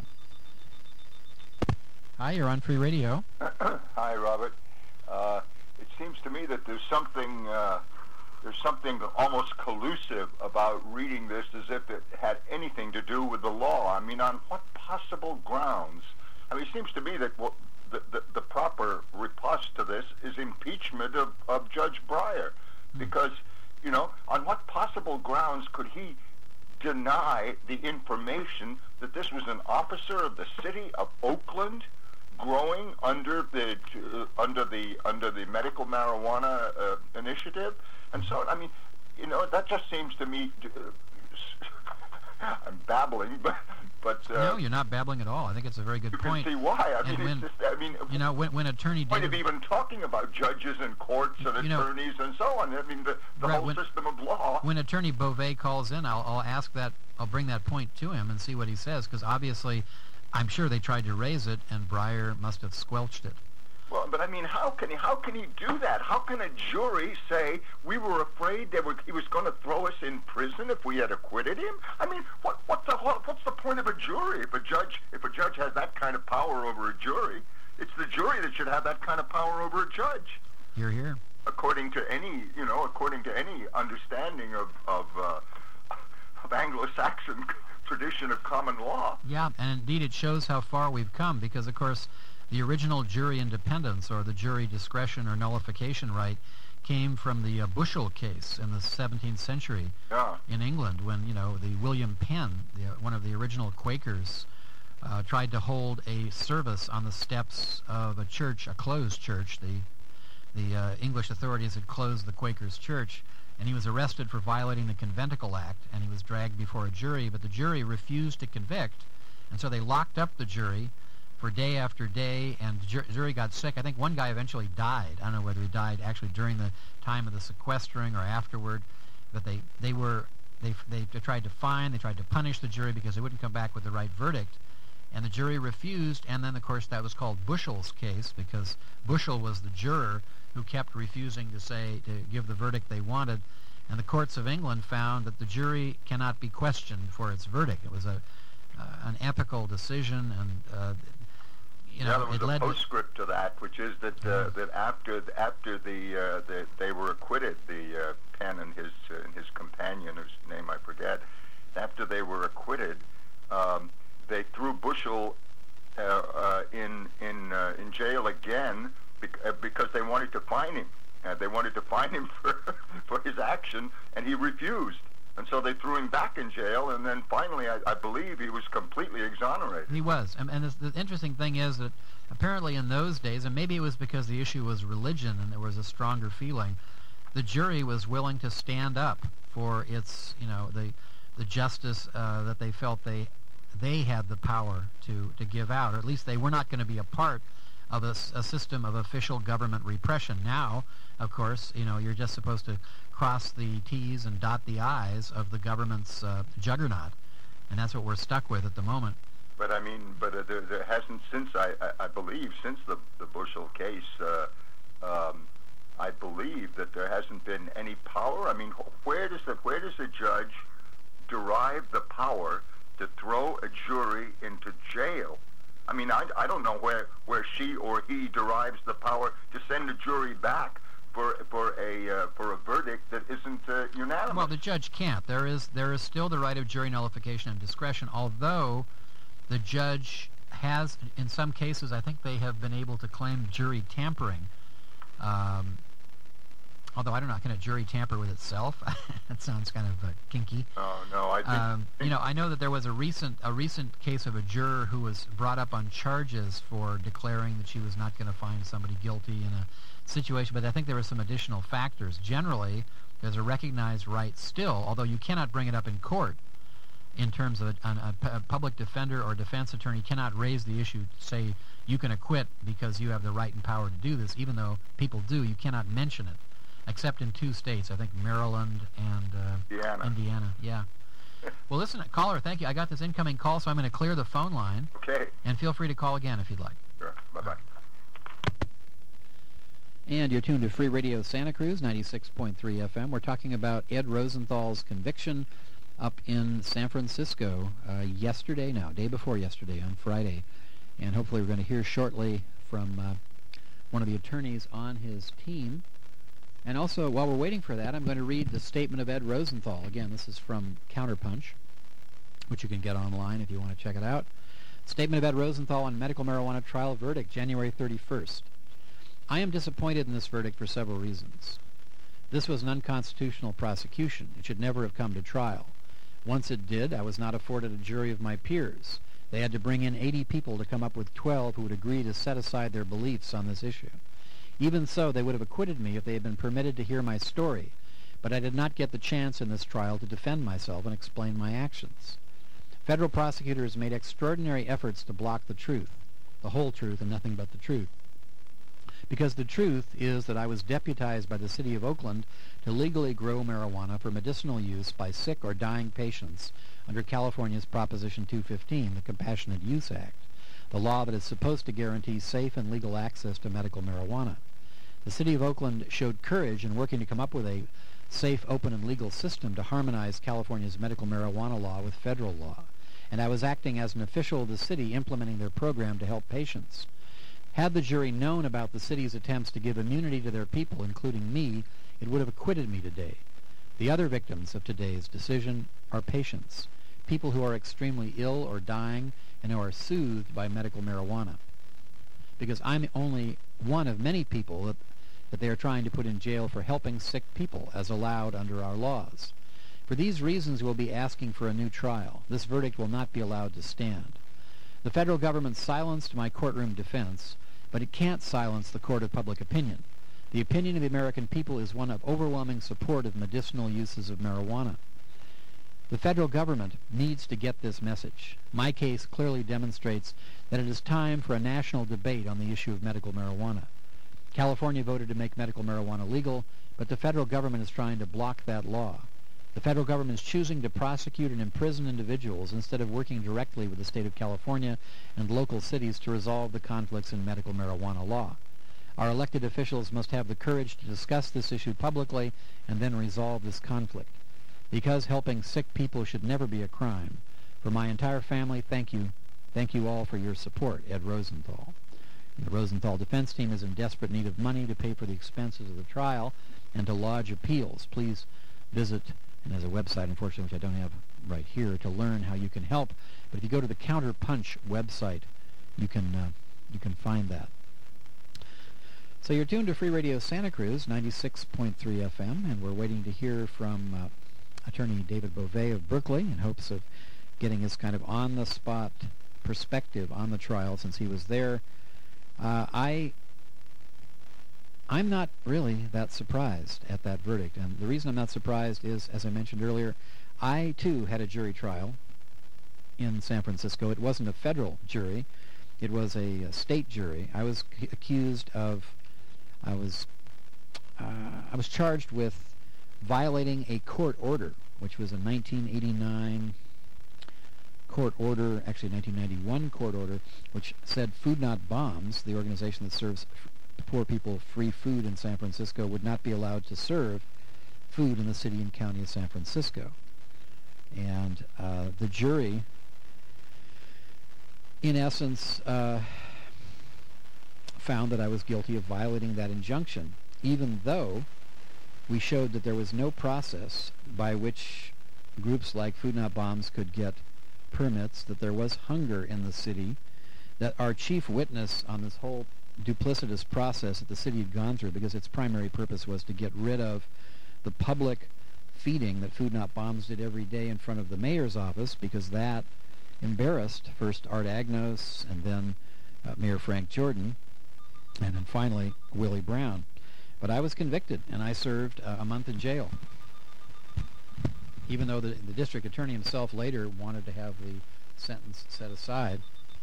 Hi, you're on Free Radio. Hi, Robert. Uh, it seems to me that there's something uh, there's something almost collusive about reading this as if it had anything to do with the law. I mean, on what possible grounds? I mean, it seems to me that what the, the, the proper riposte to this is impeachment of, of Judge Breyer, mm. because, you know, on what possible grounds could he deny the information that this was an officer of the city of Oakland growing under the uh, under the under the medical marijuana uh, initiative? And so, I mean, you know, that just seems to me. Uh, I'm babbling, but but uh, no, you're not babbling at all. I think it's a very good you point. You can see why. I and mean, when, it's just, I mean, you know, when, when Attorney point David, of even talking about judges and courts and you attorneys know, and so on. I mean, the, the right, whole when, system of law. When Attorney Beauvais calls in, I'll, I'll ask that. I'll bring that point to him and see what he says, because obviously, I'm sure they tried to raise it, and Breyer must have squelched it. Well, but I mean, how can he? How can he do that? How can a jury say we were afraid that he was going to throw us in prison if we had acquitted him? I mean, what, what's the what's the point of a jury if a judge if a judge has that kind of power over a jury? It's the jury that should have that kind of power over a judge. Hear, hear. According to any, you know, according to any understanding of of, uh, of Anglo-Saxon tradition of common law. Yeah, and indeed, it shows how far we've come, because of course, the original jury independence, or the jury discretion or nullification right, came from the uh, Bushell case in the seventeenth century yeah. in England, when, you know, the William Penn, the, uh, one of the original Quakers, uh, tried to hold a service on the steps of a church, a closed church. The, the uh, English authorities had closed the Quakers' church, and he was arrested for violating the Conventicle Act, and he was dragged before a jury, but the jury refused to convict, and so they locked up the jury for day after day, and the jury got sick. I think one guy eventually died. I don't know whether he died actually during the time of the sequestering or afterward, but they, they were they, they they tried to fine, they tried to punish the jury because they wouldn't come back with the right verdict, and the jury refused. And then, of course, that was called Bushell's case, because Bushell was the juror who kept refusing to say to give the verdict they wanted, and the courts of England found that the jury cannot be questioned for its verdict. It was a uh, an epical decision, and uh, You know, yeah, there was it a led postscript to that, which is that uh, that after after the, uh, the they were acquitted, the uh, Penn and his uh, and his companion, whose name I forget, after they were acquitted, um, they threw Bushell uh, uh, in in uh, in jail again bec- uh, because they wanted to fine him. Uh, they wanted to fine him for for his action, and he refused. And so they threw him back in jail, and then finally, I, I believe, he was completely exonerated. He was. And, and this, the interesting thing is that apparently in those days, and maybe it was because the issue was religion and there was a stronger feeling, the jury was willing to stand up for its, you know, the the justice uh, that they felt they they had the power to, to give out, or at least they were not going to be a part of a, a system of official government repression. Now, of course, you know, you're just supposed to cross the T's and dot the I's of the government's uh, juggernaut, and that's what we're stuck with at the moment. But I mean, but uh, there, there hasn't since I, I, I believe since the the Bushell case, uh, um, I believe that there hasn't been any power. I mean, where does the where does a judge derive the power to throw a jury into jail? I mean, I, I don't know where where she or he derives the power to send a jury back for for a uh, for a verdict that isn't uh, unanimous. Well, the judge can't. There is there is still the right of jury nullification and discretion, although the judge has, in some cases, I think they have been able to claim jury tampering. Um, Although I don't know, can a jury tamper with itself? That sounds kind of uh, kinky. Oh no, I think, um, you know, I know that there was a recent a recent case of a juror who was brought up on charges for declaring that she was not going to find somebody guilty in a situation, but I think there were some additional factors. Generally, there's a recognized right still, although you cannot bring it up in court. In terms of a, a, a public defender or defense attorney cannot raise the issue to say you can acquit because you have the right and power to do this, even though people do. You cannot mention it, except in two states, I think Maryland and uh, Indiana. Indiana. Yeah. Well, listen, caller, thank you. I got this incoming call, so I'm going to clear the phone line. Okay. And feel free to call again if you'd like. Sure. Bye-bye. And you're tuned to Free Radio Santa Cruz, ninety-six point three F M. We're talking about Ed Rosenthal's conviction up in San Francisco uh, yesterday, now, day before yesterday, on Friday. And hopefully we're going to hear shortly from uh, one of the attorneys on his team. And also, while we're waiting for that, I'm going to read the statement of Ed Rosenthal. Again, this is from Counterpunch, which you can get online if you want to check it out. Statement of Ed Rosenthal on medical marijuana trial verdict, January thirty-first. I am disappointed in this verdict for several reasons. This was an unconstitutional prosecution. It should never have come to trial. Once it did, I was not afforded a jury of my peers. They had to bring in eighty people to come up with twelve who would agree to set aside their beliefs on this issue. Even so, they would have acquitted me if they had been permitted to hear my story, but I did not get the chance in this trial to defend myself and explain my actions. Federal prosecutors made extraordinary efforts to block the truth, the whole truth and nothing but the truth. Because the truth is that I was deputized by the city of Oakland to legally grow marijuana for medicinal use by sick or dying patients under California's Proposition two fifteen, the Compassionate Use Act, the law that is supposed to guarantee safe and legal access to medical marijuana. The city of Oakland showed courage in working to come up with a safe, open, and legal system to harmonize California's medical marijuana law with federal law, and I was acting as an official of the city implementing their program to help patients. Had the jury known about the city's attempts to give immunity to their people, including me, it would have acquitted me today. The other victims of today's decision are patients, people who are extremely ill or dying and who are soothed by medical marijuana. Because I'm only one of many people that, that they are trying to put in jail for helping sick people, as allowed under our laws. For these reasons, we'll be asking for a new trial. This verdict will not be allowed to stand. The federal government silenced my courtroom defense, but it can't silence the court of public opinion. The opinion of the American people is one of overwhelming support of medicinal uses of marijuana. The federal government needs to get this message. My case clearly demonstrates that it is time for a national debate on the issue of medical marijuana. California voted to make medical marijuana legal, but the federal government is trying to block that law. The federal government is choosing to prosecute and imprison individuals instead of working directly with the state of California and local cities to resolve the conflicts in medical marijuana law. Our elected officials must have the courage to discuss this issue publicly and then resolve this conflict. Because helping sick people should never be a crime. For my entire family, thank you. Thank you all for your support, Ed Rosenthal. The Rosenthal defense team is in desperate need of money to pay for the expenses of the trial and to lodge appeals. Please visit, and there's a website, unfortunately, which I don't have right here, to learn how you can help. But if you go to the Counterpunch website, you can uh, you can find that. So you're tuned to Free Radio Santa Cruz, ninety-six point three F M, and we're waiting to hear from uh, Attorney David Beauvais of Berkeley in hopes of getting his kind of on-the-spot perspective on the trial since he was there. Uh, I, I'm not really that surprised at that verdict, and the reason I'm not surprised is, as I mentioned earlier, I too had a jury trial in San Francisco. It wasn't a federal jury. It was a, a state jury. I was c- accused of, I was, uh, I was charged with violating a court order, which was a nineteen eighty-nine court order, actually nineteen ninety-one court order, which said Food Not Bombs, the organization that serves f- poor people free food in San Francisco, would not be allowed to serve food in the city and county of San Francisco. And uh, the jury, in essence, uh, found that I was guilty of violating that injunction, even though we showed that there was no process by which groups like Food Not Bombs could get permits, that there was hunger in the city, that our chief witness on this whole duplicitous process that the city had gone through, because its primary purpose was to get rid of the public feeding that Food Not Bombs did every day in front of the mayor's office, because that embarrassed first Art Agnos and then uh, Mayor Frank Jordan, and then finally Willie Brown. But I was convicted, and I served uh, a month in jail, even though the, the district attorney himself later wanted to have the sentence set aside.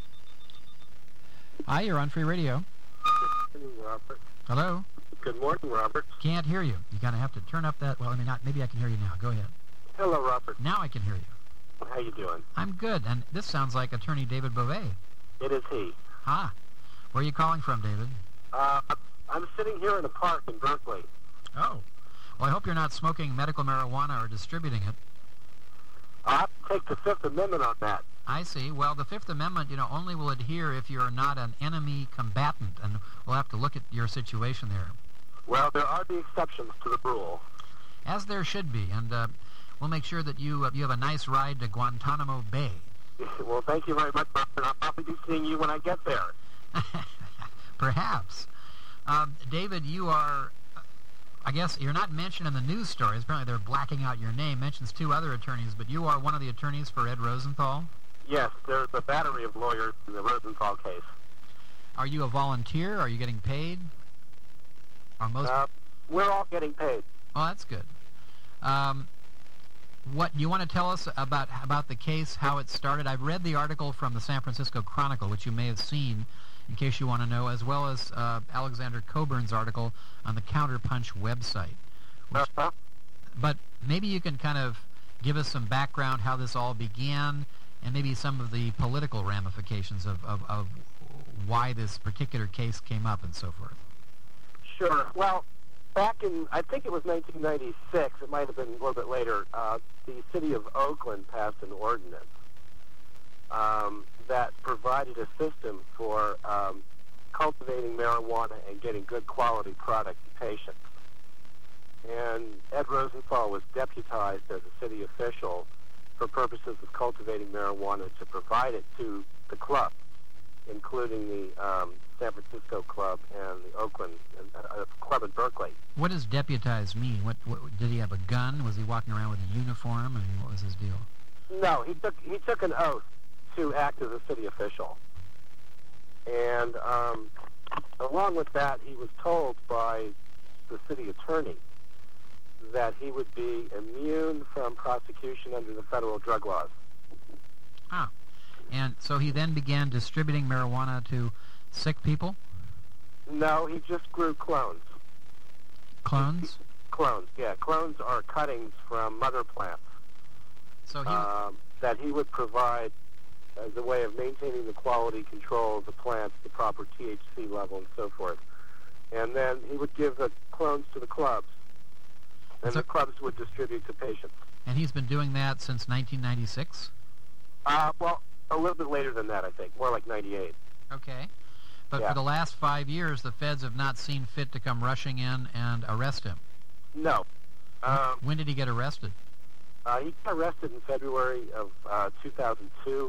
Hi, you're on Free Radio. Good morning, Robert. Hello? Good morning, Robert. Can't hear you. You gotta have to turn up that. Well, I mean, not. Maybe I can hear you now. Go ahead. Hello, Robert. Now I can hear you. How you doing? I'm good, and this sounds like Attorney David Beauvais. It is he. Ah, where are you calling from, David? Uh, I'm sitting here in a park in Berkeley. Oh, well, I hope you're not smoking medical marijuana or distributing it. I'll have to take the Fifth Amendment on that. I see. Well, the Fifth Amendment, you know, only will adhere if you're not an enemy combatant, and we'll have to look at your situation there. Well, there are the exceptions to the rule. As there should be, and uh, we'll make sure that you uh, you have a nice ride to Guantanamo Bay. Well, thank you very much, Robert. I'll probably be seeing you when I get there. Perhaps. Um, David, you are, I guess, you're not mentioned in the news stories. Apparently they're blacking out your name. Mentions two other attorneys, but you are one of the attorneys for Ed Rosenthal? Yes, there's a battery of lawyers in the Rosenthal case. Are you a volunteer? Are you getting paid? Are most... Uh, we're all getting paid. Oh, that's good. Um, what you want to tell us about about the case, how it started? I've read the article from the San Francisco Chronicle, which you may have seen, in case you want to know, as well as uh, Alexander Coburn's article on the Counterpunch website. Which, uh-huh. But maybe you can kind of give us some background, how this all began, and maybe some of the political ramifications of, of, of why this particular case came up and so forth. Sure. Well, back in, I think it was nineteen ninety-six, it might have been a little bit later, uh, the city of Oakland passed an ordinance um, that provided a system for um, cultivating marijuana and getting good quality product to patients. And Ed Rosenthal was deputized as a city official for purposes of cultivating marijuana to provide it to the club, including the um, San Francisco Club and the Oakland uh, uh, Club in Berkeley. What does deputize mean? What, what did he have a gun? Was he walking around with a uniform? I mean, what was his deal? No, he took he took an oath to act as a city official, and um, along with that, he was told by the city attorney that he would be immune from prosecution under the federal drug laws. Ah, and so he then began distributing marijuana to sick people? No, he just grew clones. Clones? Clones, yeah. Clones are cuttings from mother plants So he um, that he would provide as a way of maintaining the quality control of the plants, the proper T H C level, and so forth. And then he would give the clones to the clubs, and so, the clubs would distribute to patients. And he's been doing that since nineteen ninety-six? Uh, well, a little bit later than that, I think. More like ninety-eight. Okay. But yeah. for the last five years, the feds have not seen fit to come rushing in and arrest him. No. Um, when did he get arrested? Uh, he got arrested in February of uh, two thousand two.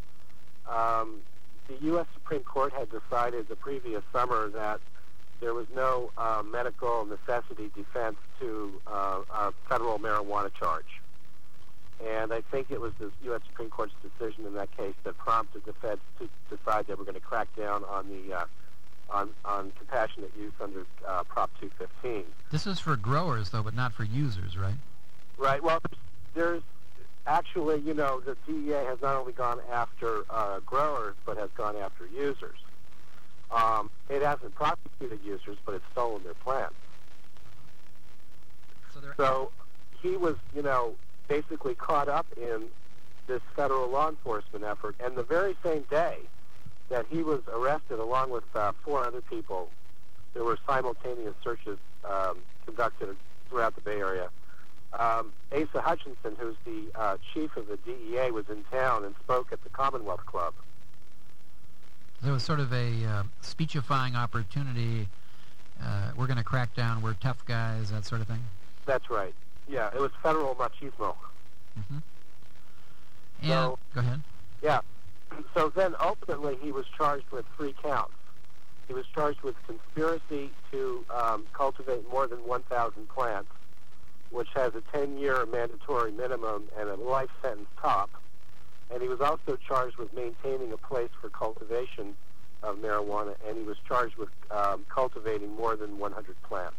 Um, the U S Supreme Court had decided the previous summer that there was no uh, medical necessity defense to uh, a federal marijuana charge. And I think it was the U S Supreme Court's decision in that case that prompted the feds to decide they were going to crack down on the uh, on, on compassionate use under uh, Prop two fifteen. This is for growers, though, but not for users, right? Right. Well, there's actually, you know, the D E A has not only gone after uh, growers, but has gone after users. Um, it hasn't prosecuted users, but it's stolen their plants. So, so he was, you know, basically caught up in this federal law enforcement effort, and the very same day that he was arrested along with uh, four other people, there were simultaneous searches um, conducted throughout the Bay Area. Um, Asa Hutchinson, who's the uh, chief of the D E A, was in town and spoke at the Commonwealth Club. There was sort of a uh, speechifying opportunity. Uh, we're going to crack down. We're tough guys, that sort of thing. That's right. Yeah, it was federal machismo. Mm-hmm. And so, go ahead. Yeah. So then ultimately he was charged with three counts. He was charged with conspiracy to um, cultivate more than one thousand plants, which has a ten-year mandatory minimum and a life sentence top. And he was also charged with maintaining a place for cultivation of marijuana, and he was charged with um, cultivating more than one hundred plants.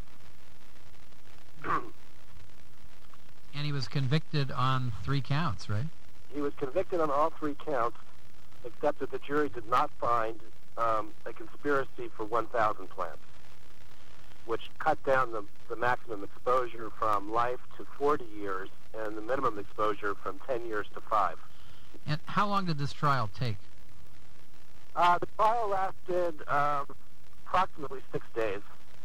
And he was convicted on three counts, right? He was convicted on all three counts, except that the jury did not find um, a conspiracy for one thousand plants, which cut down the, the maximum exposure from life to forty years and the minimum exposure from ten years to five. And how long did this trial take? Uh, the trial lasted um, approximately six days.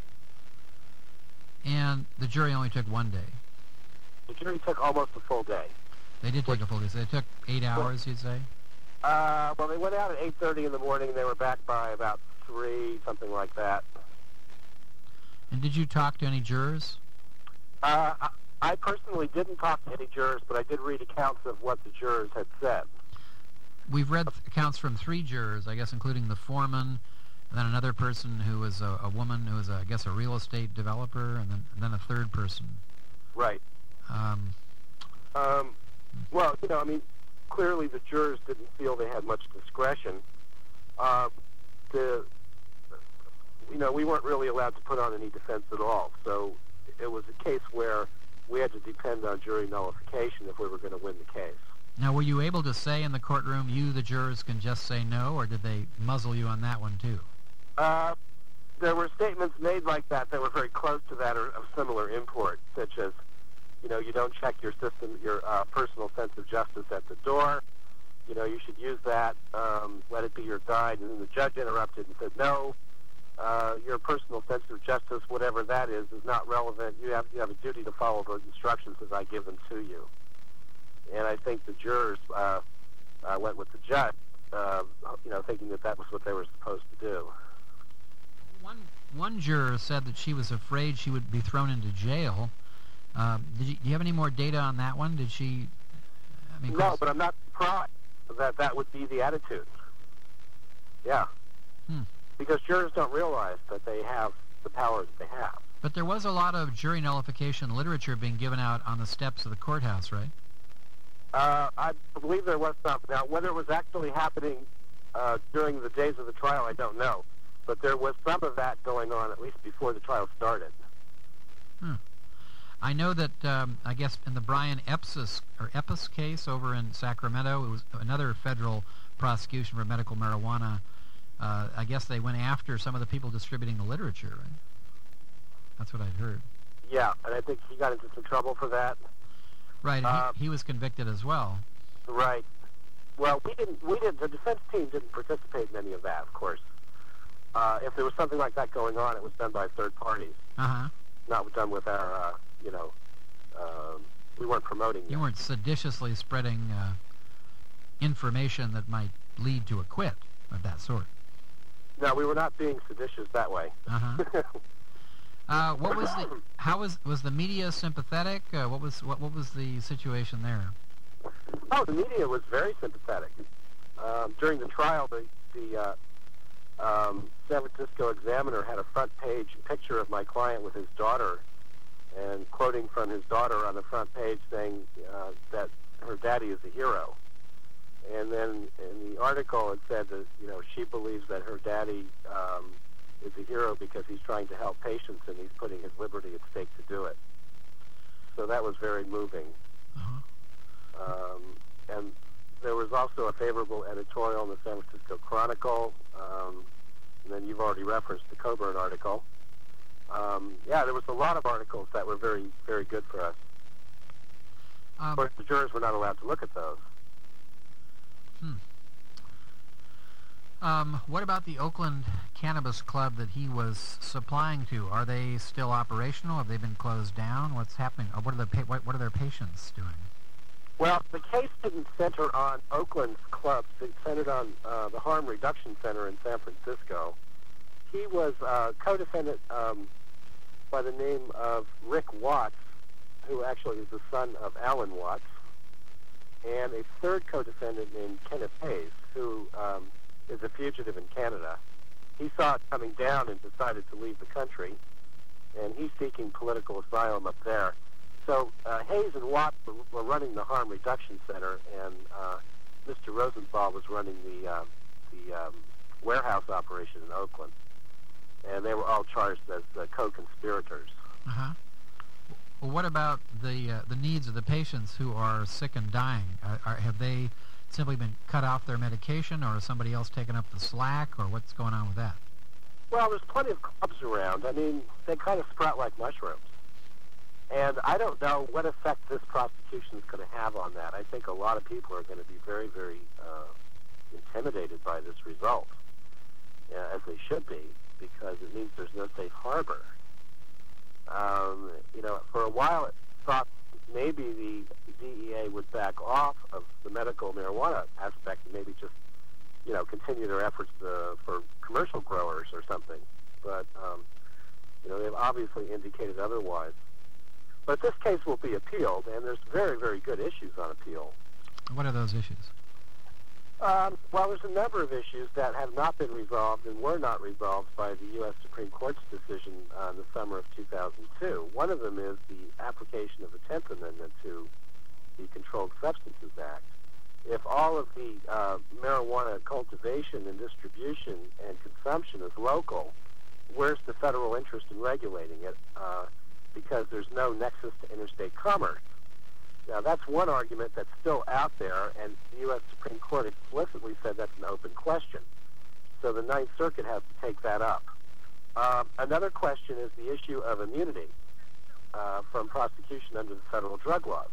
And the jury only took one day? The jury took almost a full day. They did take a full day. So they took eight hours, you'd say? Uh, well, they went out at eight thirty in the morning, and they were back by about three, something like that. And did you talk to any jurors? Uh, I, I personally didn't talk to any jurors, but I did read accounts of what the jurors had said. We've read accounts from three jurors, I guess, including the foreman, and then another person who was a, a woman who was, a, I guess, a real estate developer, and then, and then a third person. Right. Um, um, well, you know, I mean, clearly the jurors didn't feel they had much discretion. Uh, the, you know, we weren't really allowed to put on any defense at all, so it was a case where we had to depend on jury nullification if we were going to win the case. Now, were you able to say in the courtroom, you, the jurors, can just say no, or did they muzzle you on that one, too? Uh, there were statements made like that that were very close to that or of similar import, such as, you know, you don't check your system, your uh, personal sense of justice at the door. You know, you should use that. Um, let it be your guide. And then the judge interrupted and said, no, uh, your personal sense of justice, whatever that is, is not relevant. You have you have a duty to follow the instructions as I give them to you. And I think the jurors uh, uh, went with the judge, uh, you know, thinking that that was what they were supposed to do. One one juror said that she was afraid she would be thrown into jail. Um, did you, do you have any more data on that one? Did she? I mean, no, but I'm not surprised that that would be the attitude. Yeah, hmm. Because jurors don't realize that they have the power that they have. But there was a lot of jury nullification literature being given out on the steps of the courthouse, right? Uh, I believe there was some. Now, whether it was actually happening uh, during the days of the trial, I don't know. But there was some of that going on, at least before the trial started. Hmm. I know that, um, I guess, in the Brian Epsis, or Epis case over in Sacramento, it was another federal prosecution for medical marijuana. Uh, I guess they went after some of the people distributing the literature, right? That's what I'd heard. Yeah, and I think he got into some trouble for that. Right, and uh, he, he was convicted as well. Right. Well, we didn't. We didn't. The defense team didn't participate in any of that, of course. Uh, if there was something like that going on, it was done by third parties. Uh-huh. Not done with our, uh, you know, um, we weren't promoting You it. weren't seditiously spreading uh, information that might lead to a quit of that sort. No, we were not being seditious that way. Uh-huh. uh, what was the, how was, was the media sympathetic? Uh, what was, what, what was the situation there? Oh, the media was very sympathetic. Um, during the trial, the, the uh, um, San Francisco Examiner had a front page picture of my client with his daughter, and quoting from his daughter on the front page saying uh, that her daddy is a hero. And then in the article it said that, you know, she believes that her daddy um, is a hero because he's trying to help patients and he's putting his liberty at stake to do it. So that was very moving. Uh-huh. Um, and there was also a favorable editorial in the San Francisco Chronicle. Um, and then you've already referenced the Coburn article. Um, yeah, there was a lot of articles that were very, very good for us. Um, of course, the jurors were not allowed to look at those. Hmm. Um, what about the Oakland Cannabis Club that he was supplying to? Are they still operational? Have they been closed down? What's happening? Or what are the pa- what, what are their patients doing? Well, the case didn't center on Oakland's clubs. It centered on uh, the Harm Reduction Center in San Francisco. He was uh, co-defendant um, by the name of Rick Watts, who actually is the son of Alan Watts, and a third co-defendant named Kenneth Hayes, who um, is a fugitive in Canada. he saw it coming down and decided to leave the country, and he's seeking political asylum up there. So uh, Hayes and Watts were, were running the Harm Reduction Center, and uh, Mister Rosenthal was running the uh, the um, warehouse operation in Oakland, and they were all charged as uh, co-conspirators. Uh-huh. Well, what about the uh, the needs of the patients who are sick and dying? Are, are, have they simply been cut off their medication, or has somebody else taken up the slack, or what's going on with that? Well, there's plenty of clubs around. I mean, they kind of sprout like mushrooms. And I don't know what effect this prosecution is going to have on that. I think a lot of people are going to be very, very uh, intimidated by this result, uh, as they should be, because it means there's no safe harbor. Um, you know, for a while it thought maybe the D E A would back off of the medical marijuana aspect and maybe just, you know, continue their efforts to, for commercial growers or something. But, um, you know, they've obviously indicated otherwise. But this case will be appealed, and there's very, very good issues on appeal. What are those issues? Um, well, there's a number of issues that have not been resolved and were not resolved by the U S Supreme Court's decision uh, in the summer of two thousand two. One of them is the application of the tenth Amendment to the Controlled Substances Act. If all of the uh, marijuana cultivation and distribution and consumption is local, where's the federal interest in regulating it? Uh, because there's no nexus to interstate commerce. Now, that's one argument that's still out there, and the U S Supreme Court explicitly said that's an open question. So the Ninth Circuit has to take that up. Um, another question is the issue of immunity uh, from prosecution under the federal drug laws.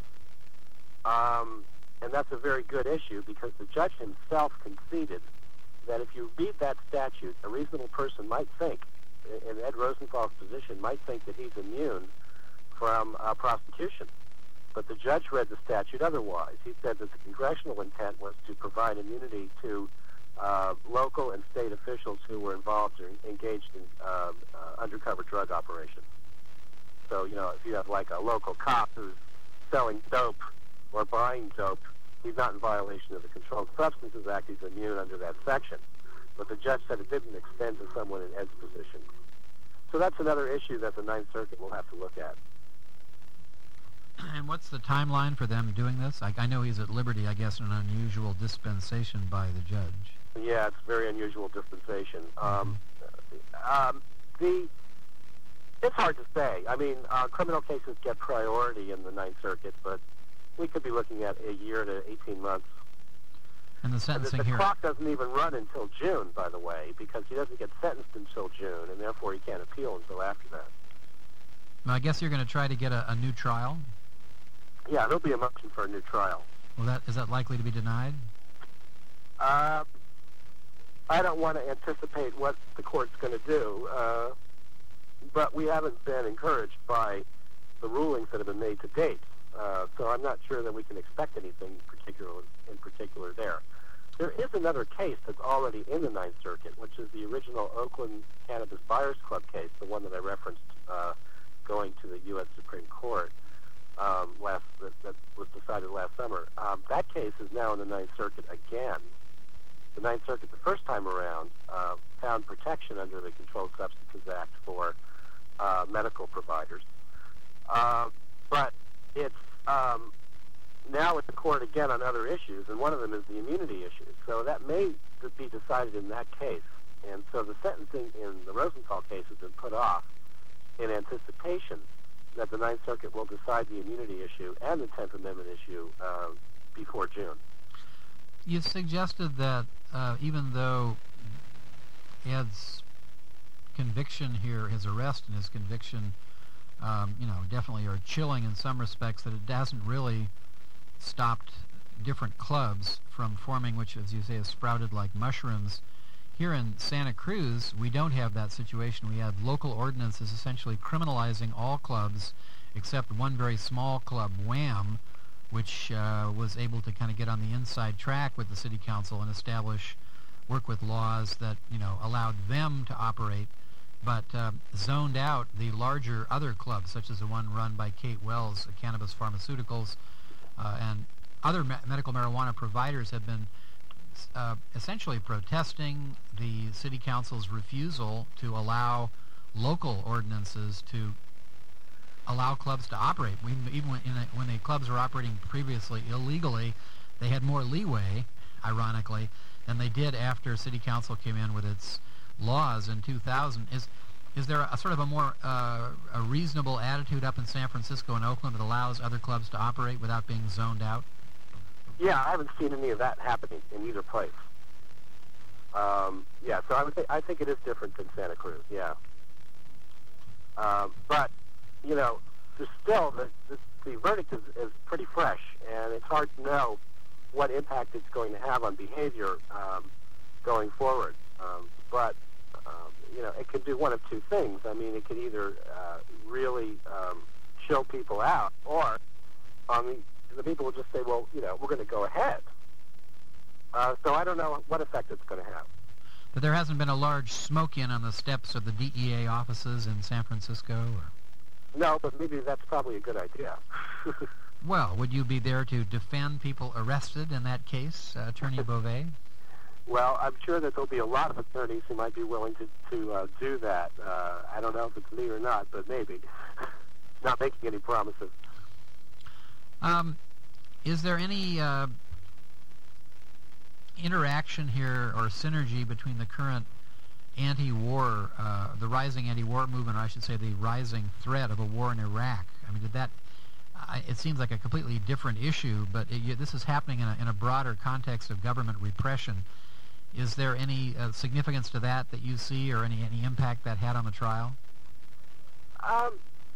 Um, and that's a very good issue because the judge himself conceded that if you read that statute, a reasonable person might think, in Ed Rosenthal's position, might think that he's immune from uh, prosecution. But the judge read the statute otherwise. He said that the congressional intent was to provide immunity to uh, local and state officials who were involved or engaged in uh, uh, undercover drug operations. So, you know, if you have like a local cop who's selling dope or buying dope, he's not in violation of the Controlled Substances Act. He's immune under that section. But the judge said it didn't extend to someone in Ed's position. So that's another issue that the Ninth Circuit will have to look at. And what's the timeline for them doing this? I, I know he's at liberty, I guess, in an unusual dispensation by the judge. Yeah, it's a very unusual dispensation. Um, um, the It's hard to say. I mean, uh, criminal cases get priority in the Ninth Circuit, but we could be looking at a year to eighteen months. And the sentencing and the, the here... clock doesn't even run until June, by the way, because he doesn't get sentenced until June, and therefore he can't appeal until after that. Well, I guess you're going to try to get a, a new trial? Yeah, there'll be a motion for a new trial. Well, that is that likely to be denied? Uh, I don't want to anticipate what the court's going to do, uh, but we haven't been encouraged by the rulings that have been made to date. Uh, so I'm not sure that we can expect anything particular in particular there. There is another case that's already in the Ninth Circuit, which is the original Oakland Cannabis Buyers Club case, the one that I referenced uh, going to the U S Supreme Court um, last that, that was decided last summer. Um, that case is now in the Ninth Circuit again. The Ninth Circuit, the first time around, uh, found protection under the Controlled Substances Act for uh, medical providers. Uh, but it's um, now at the court again on other issues, and one of them is the immunity issue. So that may be decided in that case. And so the sentencing in the Rosenthal case has been put off in anticipation that the Ninth Circuit will decide the immunity issue and the tenth Amendment issue uh, before June. You suggested that uh, even though Ed's conviction here, his arrest and his conviction, um, you know, definitely are chilling in some respects, that it hasn't really stopped different clubs from forming, which, as you say, has sprouted like mushrooms. Here in Santa Cruz, we don't have that situation. We have local ordinances essentially criminalizing all clubs except one very small club, Wham, which uh, was able to kind of get on the inside track with the city council and establish, work with laws that, you know, allowed them to operate, but uh, zoned out the larger other clubs, such as the one run by Kate Wells, Cannabis Pharmaceuticals, uh, and other me medical marijuana providers have been uh, essentially protesting the city council's refusal to allow local ordinances to allow clubs to operate. We, even when, in a, when the clubs were operating previously illegally, they had more leeway, ironically, than they did after city council came in with its laws in two thousand. Is is there a, a sort of a more uh, a reasonable attitude up in San Francisco and Oakland that allows other clubs to operate without being zoned out? Yeah, I haven't seen any of that happening in either place. Um, yeah, so I would say I think it is different than Santa Cruz. Yeah, um, but you know, there's still the, the, the verdict is, is pretty fresh, and it's hard to know what impact it's going to have on behavior um, going forward. Um, but um, you know, it can do one of two things. I mean, it could either uh, really um, chill people out, or on the the people will just say, well, you know, we're going to go ahead. Uh, so I don't know what effect it's going to have. But there hasn't been a large smoke-in on the steps of the D E A offices in San Francisco? Or? No, but maybe that's probably a good idea. Well, would you be there to defend people arrested in that case, uh, Attorney Beauvais? Well, I'm sure that there'll be a lot of attorneys who might be willing to, to uh, do that. Uh, I don't know if it's me or not, but maybe. Not making any promises. Um, is there any uh, interaction here or synergy between the current anti-war, uh, the rising anti-war movement, or I should say the rising threat of a war in Iraq? I mean, did that, I, it seems like a completely different issue, but it, you, this is happening in a, in a broader context of government repression. Is there any uh, significance to that that you see, or any, any impact that had on the trial? Um,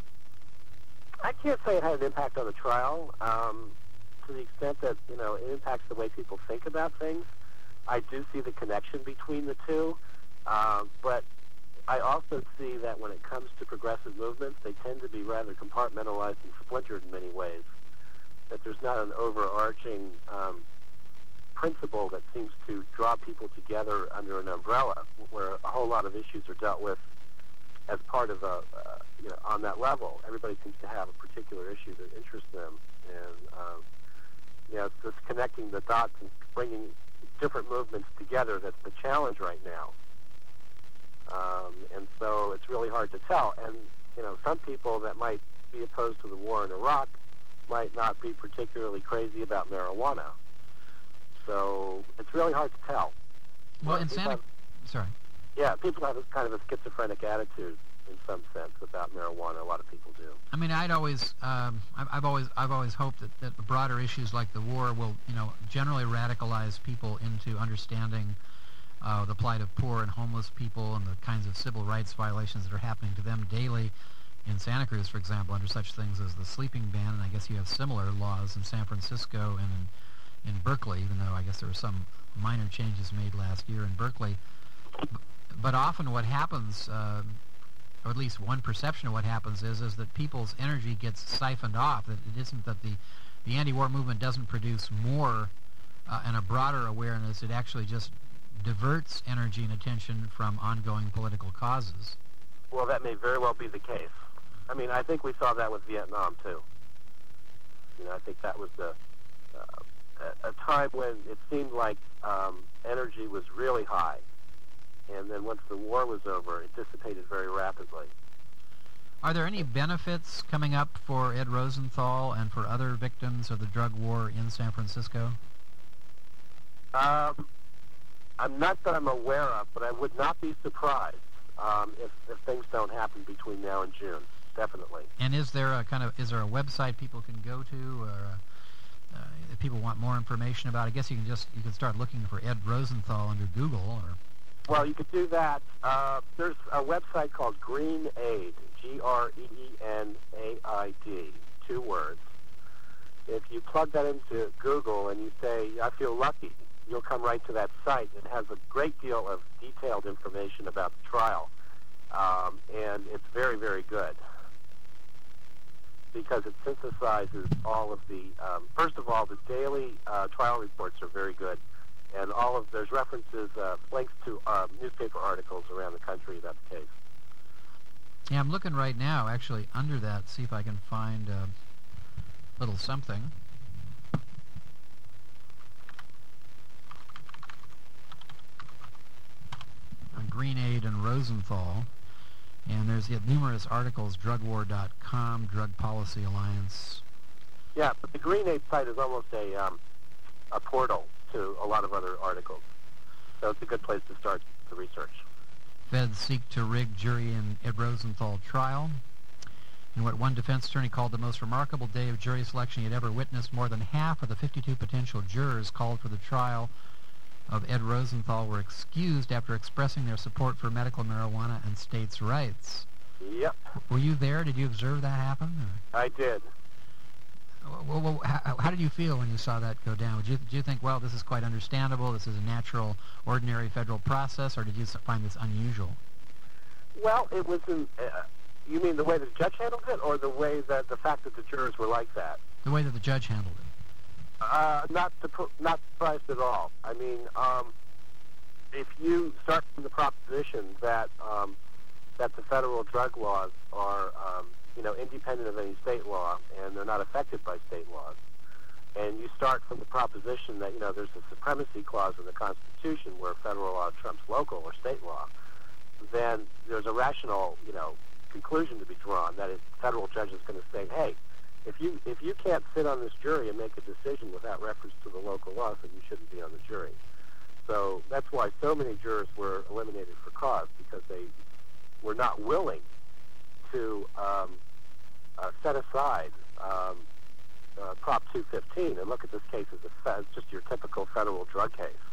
I can't say it had an impact on the trial, um, to the extent that, you know, it impacts the way people think about things. I do see the connection between the two, uh, but I also see that when it comes to progressive movements, they tend to be rather compartmentalized and splintered in many ways, that there's not an overarching um, principle that seems to draw people together under an umbrella, where a whole lot of issues are dealt with as part of a, uh, you know, on that level. Everybody seems to have a particular issue that interests them, and um, you know, it's just connecting the dots and bringing different movements together that's the challenge right now. Um, and so it's really hard to tell. And you know, some people that might be opposed to the war in Iraq might not be particularly crazy about marijuana. So it's really hard to tell. Well, in Santa, have, sorry. Yeah, people have a kind of a schizophrenic attitude in some sense about marijuana. A lot of people do. I mean, I'd always, um, I've, I've always, I've always hoped that, that the broader issues like the war will, you know, generally radicalize people into understanding uh, the plight of poor and homeless people and the kinds of civil rights violations that are happening to them daily in Santa Cruz, for example, under such things as the sleeping ban. And I guess you have similar laws in San Francisco and in, in Berkeley, even though I guess there were some minor changes made last year in Berkeley. But often what happens, uh, or at least one perception of what happens is, is that people's energy gets siphoned off. That it isn't that the, the anti-war movement doesn't produce more uh, and a broader awareness. It actually just diverts energy and attention from ongoing political causes. Well, that may very well be the case. I mean, I think we saw that with Vietnam, too. You know, I think that was the, uh, a, a time when it seemed like um, energy was really high. And then once the war was over, it dissipated very rapidly. Are there any benefits coming up for Ed Rosenthal and for other victims of the drug war in San Francisco? Um, I'm not that I'm aware of, but I would not be surprised um, if, if things don't happen between now and June. Definitely. And is there a kind of is there a website people can go to, or uh, uh, if people want more information about it? I guess you can just you can start looking for Ed Rosenthal under Google, or. Well, you could do that. Uh, there's a website called Green Aid, G R E E N A I D, two words. If you plug that into Google and you say, I feel lucky, you'll come right to that site. It has a great deal of detailed information about the trial, um, and it's very, very good because it synthesizes all of the, um, first of all, the daily uh, trial reports are very good. And all of there's references, uh, links to uh, newspaper articles around the country about the case. Yeah, I'm looking right now, actually, under that, see if I can find a little something. Greenaid and Rosenthal. And there's yet numerous articles, drug war dot com, Drug Policy Alliance. Yeah, but the Greenaid site is almost a um, a portal to a lot of other articles. So it's a good place to start the research. Feds seek to rig jury in Ed Rosenthal trial. In what one defense attorney called the most remarkable day of jury selection he had ever witnessed, more than half of the fifty-two potential jurors called for the trial of Ed Rosenthal were excused after expressing their support for medical marijuana and states' rights. Yep. Were you there? Did you observe that happen? Or? I did. Well, well, how, how did you feel when you saw that go down? Did you, did you think, well, this is quite understandable, this is a natural, ordinary federal process, or did you find this unusual? Well, it was in, uh, you mean the way the judge handled it, or the way that the fact that the jurors were like that? The way that the judge handled it. Uh, not to, not surprised at all. I mean, um, if you start from the proposition that um, that the federal drug laws are, um, you know, independent of any state law and they're not affected by state laws, and you start from the proposition that, you know, there's a supremacy clause in the Constitution where federal law trumps local or state law, then there's a rational, you know, conclusion to be drawn that a federal judge is going to say, hey, If you if you can't sit on this jury and make a decision without reference to the local laws, then you shouldn't be on the jury. So that's why so many jurors were eliminated for cause, because they were not willing to um, uh, set aside um, uh, Prop two fifteen and look at this case as, a fe- as just your typical federal drug case.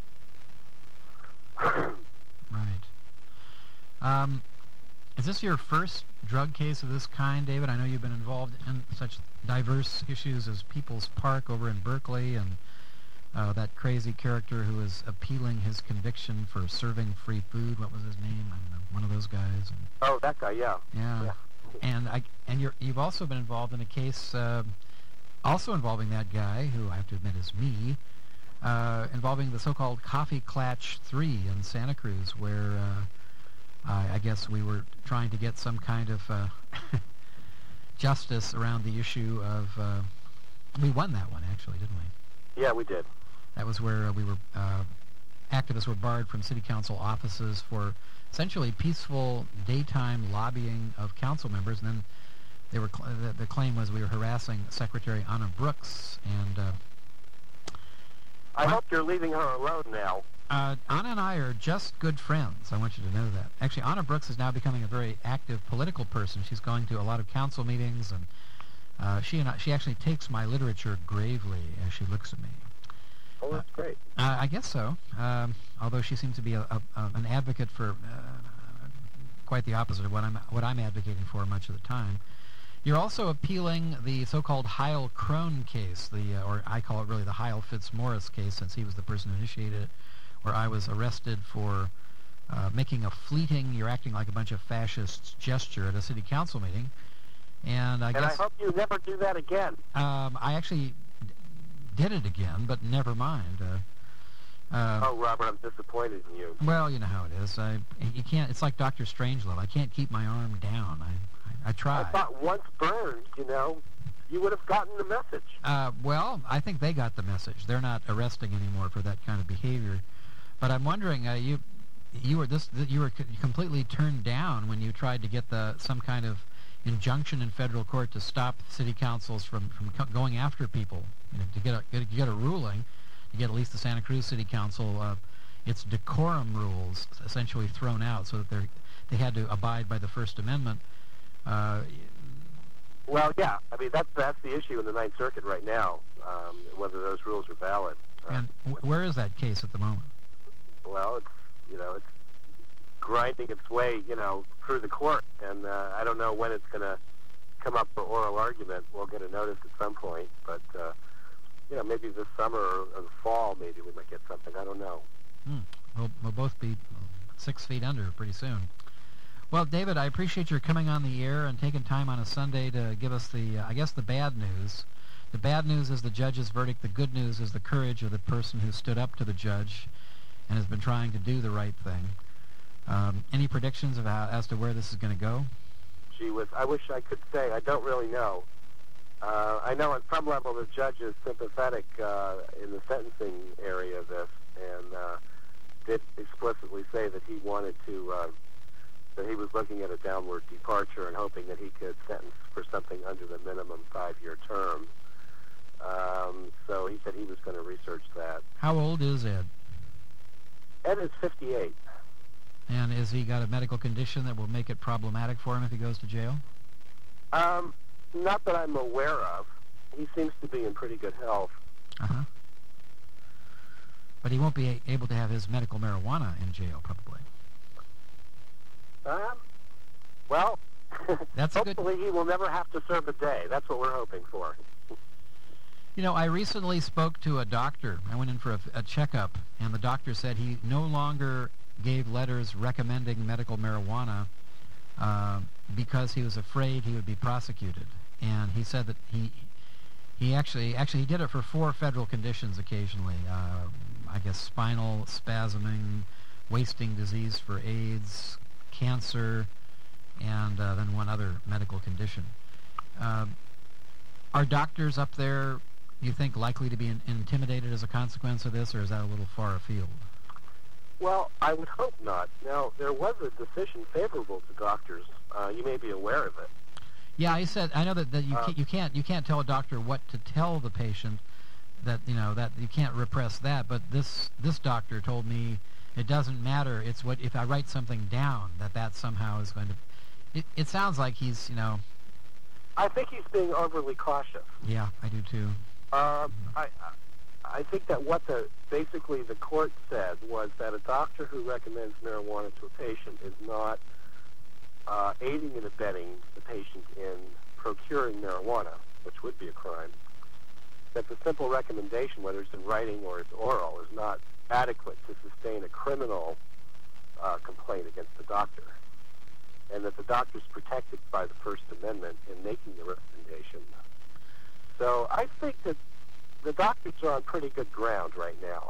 Right. Um, is this your first drug case of this kind, David? I know you've been involved in such diverse issues as People's Park over in Berkeley, and uh, that crazy character who was appealing his conviction for serving free food. What was his name? I don't know. One of those guys. And, oh, that guy, yeah. Yeah. yeah. And I and you're you've also been involved in a case, uh, also involving that guy, who I have to admit is me, uh, involving the so-called Coffee Klatch three in Santa Cruz, where. Uh, Uh, I guess we were trying to get some kind of uh, justice around the issue of... Uh, we won that one, actually, didn't we? Yeah, we did. That was where uh, we were... Uh, activists were barred from city council offices for essentially peaceful daytime lobbying of council members, and then they were cl- the, the claim was we were harassing Secretary Anna Brooks, and... Uh, I hope you're leaving her alone now. Uh, Anna and I are just good friends. I want you to know that. Actually, Anna Brooks is now becoming a very active political person. She's going to a lot of council meetings, and uh, she and I, she actually takes my literature gravely as she looks at me. Oh, that's uh, great. Uh, I guess so. Um, although she seems to be a, a, a, an advocate for uh, quite the opposite of what I'm what I'm advocating for much of the time. You're also appealing the so-called Heil Crone case, the uh, or I call it really the Heil Fitzmaurice case, since he was the person who initiated it, where I was arrested for uh, making a fleeting, you're acting like a bunch of fascists gesture at a city council meeting. And I and guess... I hope you never do that again. Um, I actually d- did it again, but never mind. Uh, uh, oh, Robert, I'm disappointed in you. Well, you know how it is. I, you can't. It's like Doctor Strangelove. I can't keep my arm down. I, I, I try. I thought once burned, you know, you would have gotten the message. Uh, well, I think they got the message. They're not arresting anymore for that kind of behavior. But I'm wondering, uh, you you were this you were c- completely turned down when you tried to get the some kind of injunction in federal court to stop city councils from, from co- going after people. You know, to get a get a, get a ruling, to get at least the Santa Cruz City Council uh, its decorum rules essentially thrown out, so that they they had to abide by the First Amendment. Uh, well, yeah, I mean that's that's the issue in the Ninth Circuit right now, um, whether those rules are valid. Uh, and w- where is that case at the moment? Well, it's you know it's grinding its way you know through the court, and uh, I don't know when it's going to come up for oral argument. We'll get a notice at some point, but uh, you know maybe this summer or, or the fall, maybe we might get something. I don't know. Hmm. We'll, we'll both be six feet under pretty soon. Well, David, I appreciate your coming on the air and taking time on a Sunday to give us the, uh, I guess, the bad news. The bad news is the judge's verdict. The good news is the courage of the person who stood up to the judge and has been trying to do the right thing. Um, any predictions of how, as to where this is going to go? Gee whiz, I wish I could say. I don't really know. Uh, I know on some level the judge is sympathetic uh, in the sentencing area of this, and uh, did explicitly say that he wanted to, uh, that he was looking at a downward departure and hoping that he could sentence for something under the minimum five-year term. Um, so he said he was going to research that. How old is Ed? Ed is fifty-eight. And has he got a medical condition that will make it problematic for him if he goes to jail? Um, not that I'm aware of. He seems to be in pretty good health. Uh-huh. But he won't be a- able to have his medical marijuana in jail, probably. Um, well, That's a good... hopefully he will never have to serve a day. That's what we're hoping for. You know, I recently spoke to a doctor. I went in for a, a checkup, and the doctor said he no longer gave letters recommending medical marijuana uh, because he was afraid he would be prosecuted. And he said that he he actually actually he did it for four federal conditions occasionally. Uh, I guess spinal spasming, wasting disease for AIDS, cancer, and uh, then one other medical condition. Uh, are doctors up there, you think, likely to be in- intimidated as a consequence of this, or is that a little far afield? Well, I would hope not. Now, there was a decision favorable to doctors. Uh, you may be aware of it. Yeah, he said. I know that, that you Uh, can't, you can't you can't tell a doctor what to tell the patient. That you know that you can't repress that. But this this doctor told me it doesn't matter. It's what if I write something down that that somehow is going to. It, it sounds like he's you know. I think he's being overly cautious. Yeah, I do too. Um, I, I think that what the basically the court said was that a doctor who recommends marijuana to a patient is not uh, aiding and abetting the patient in procuring marijuana, which would be a crime. That the simple recommendation, whether it's in writing or it's oral, is not adequate to sustain a criminal uh, complaint against the doctor, and that the doctor is protected by the First Amendment in making the recommendation. So I think that the doctors are on pretty good ground right now.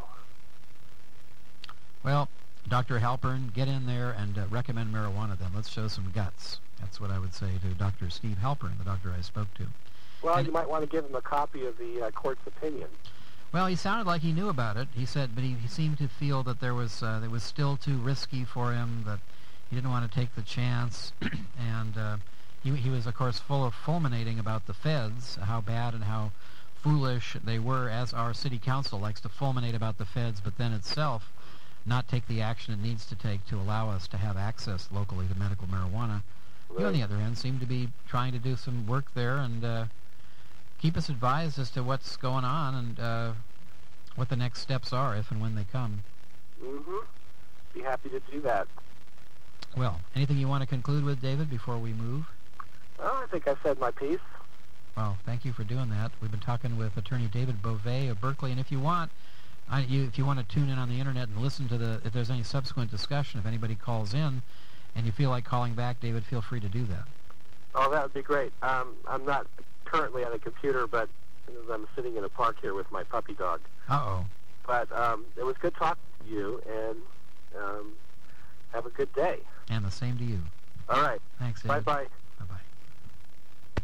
Well, Doctor Halpern, get in there and uh, recommend marijuana then. Let's show some guts. That's what I would say to Doctor Steve Halpern, the doctor I spoke to. Well, and you might want to give him a copy of the uh, court's opinion. Well, he sounded like he knew about it. He said, but he, he seemed to feel that there was uh, it was still too risky for him, that he didn't want to take the chance, and uh, he, he was, of course, full of fulminating about the feds, how bad and how foolish they were, as our city council likes to fulminate about the feds, but then itself not take the action it needs to take to allow us to have access locally to medical marijuana. Right. You, on the other hand, seem to be trying to do some work there and uh, keep us advised as to what's going on and uh, what the next steps are, if and when they come. Mm-hmm. Be happy to do that. Well, anything you want to conclude with, David, before we move? Well, I think I said my piece. Well, thank you for doing that. We've been talking with attorney David Beauvais of Berkeley, and if you want, I, you, if you want to tune in on the internet and listen to the, if there's any subsequent discussion, if anybody calls in, and you feel like calling back, David, feel free to do that. Oh, that would be great. Um, I'm not currently on a computer, but I'm sitting in a park here with my puppy dog. Uh-oh. But um, it was good talking to you, and um, have a good day. And the same to you. All right. Thanks, David. Bye-bye. Bye-bye.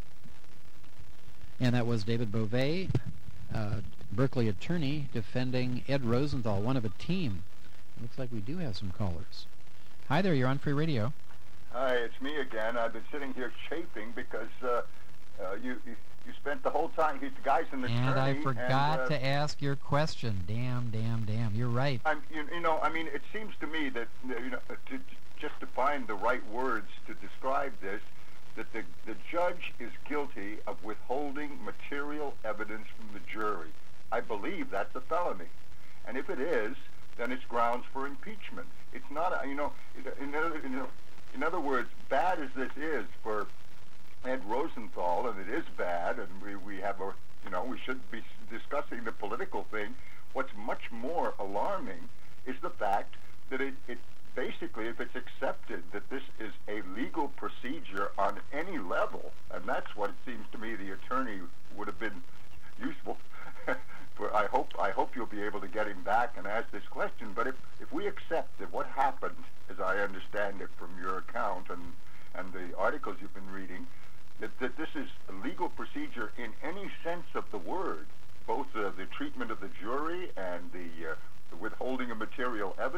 And that was David Beauvais, uh, Berkeley attorney, defending Ed Rosenthal, one of a team. Looks like we do have some callers. Hi there, you're on Free Radio. Hi, it's me again. I've been sitting here chafing because uh, uh, you, you you spent the whole time. He's the guy's an attorney. And I forgot and, uh, to ask your question. Damn, damn, damn. You're right. I'm, you, you know, I mean, it seems to me that you know, to, just to find the right words to describe this, that the the judge is guilty of withholding material evidence from the jury. I believe that's a felony, and if it is, then it's grounds for impeachment. It's not, a, you know, in other, in, in other words, bad as this is for Ed Rosenthal, and it is bad, and we, we have a, you know, we should be discussing the political thing. What's much more alarming is the fact that it, it basically, if it's accepted that this is a legal procedure on any level, and that's what it seems to me the attorney would have been useful. For I hope I hope you'll be able to get him back and ask this question. But if, if we accept that what happened, as I understand it from your account and, and the articles you've been reading, that, that this is a legal procedure in any sense of the word, both uh, the treatment of the jury and the, uh, the withholding of material evidence,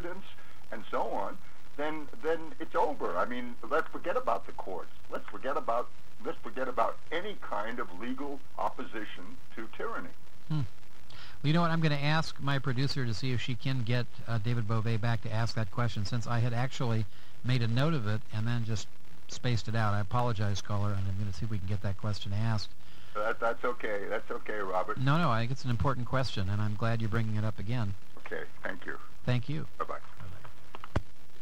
legal opposition to tyranny. Hmm. Well, you know what? I'm going to ask my producer to see if she can get uh, David Bove back to ask that question, since I had actually made a note of it and then just spaced it out. I apologize, caller, and I'm going to see if we can get that question asked. That, that's okay. That's okay, Robert. No, no, I think it's an important question, and I'm glad you're bringing it up again. Okay, thank you. Thank you. Bye-bye. Bye-bye.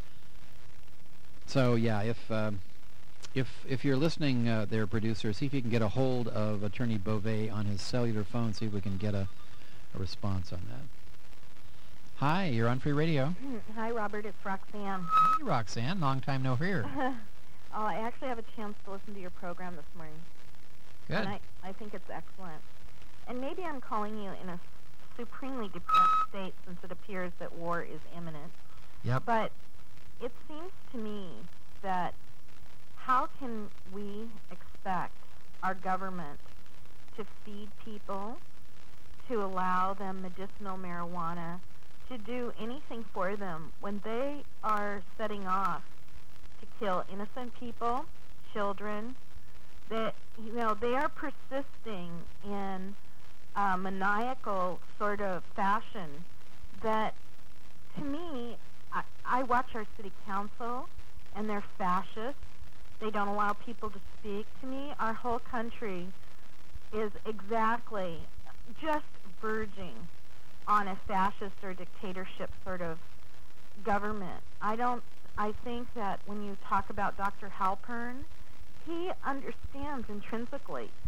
So, yeah, if um, if if you're listening uh, there, producer, see if you can get a hold of Attorney Bove on his cellular phone, see if we can get a, a response on that. Hi, you're on Free Radio. Hi, Robert. It's Roxanne. Hey, Roxanne. Long time no hear. oh, I actually have a chance to listen to your program this morning. Good. And I, I think it's excellent. And maybe I'm calling you in a supremely depressed state since it appears that war is imminent. Yep. But it seems to me that how can we expect our government to feed people, to allow them medicinal marijuana, to do anything for them when they are setting off to kill innocent people, children, that, you know, they are persisting in a maniacal sort of fashion that, to me, I, I watch our city council, and they're fascists. They don't allow people to speak. To me, our whole country is exactly just verging on a fascist or dictatorship sort of government. I don't, I think that when you talk about Doctor Halpern, he understands intrinsically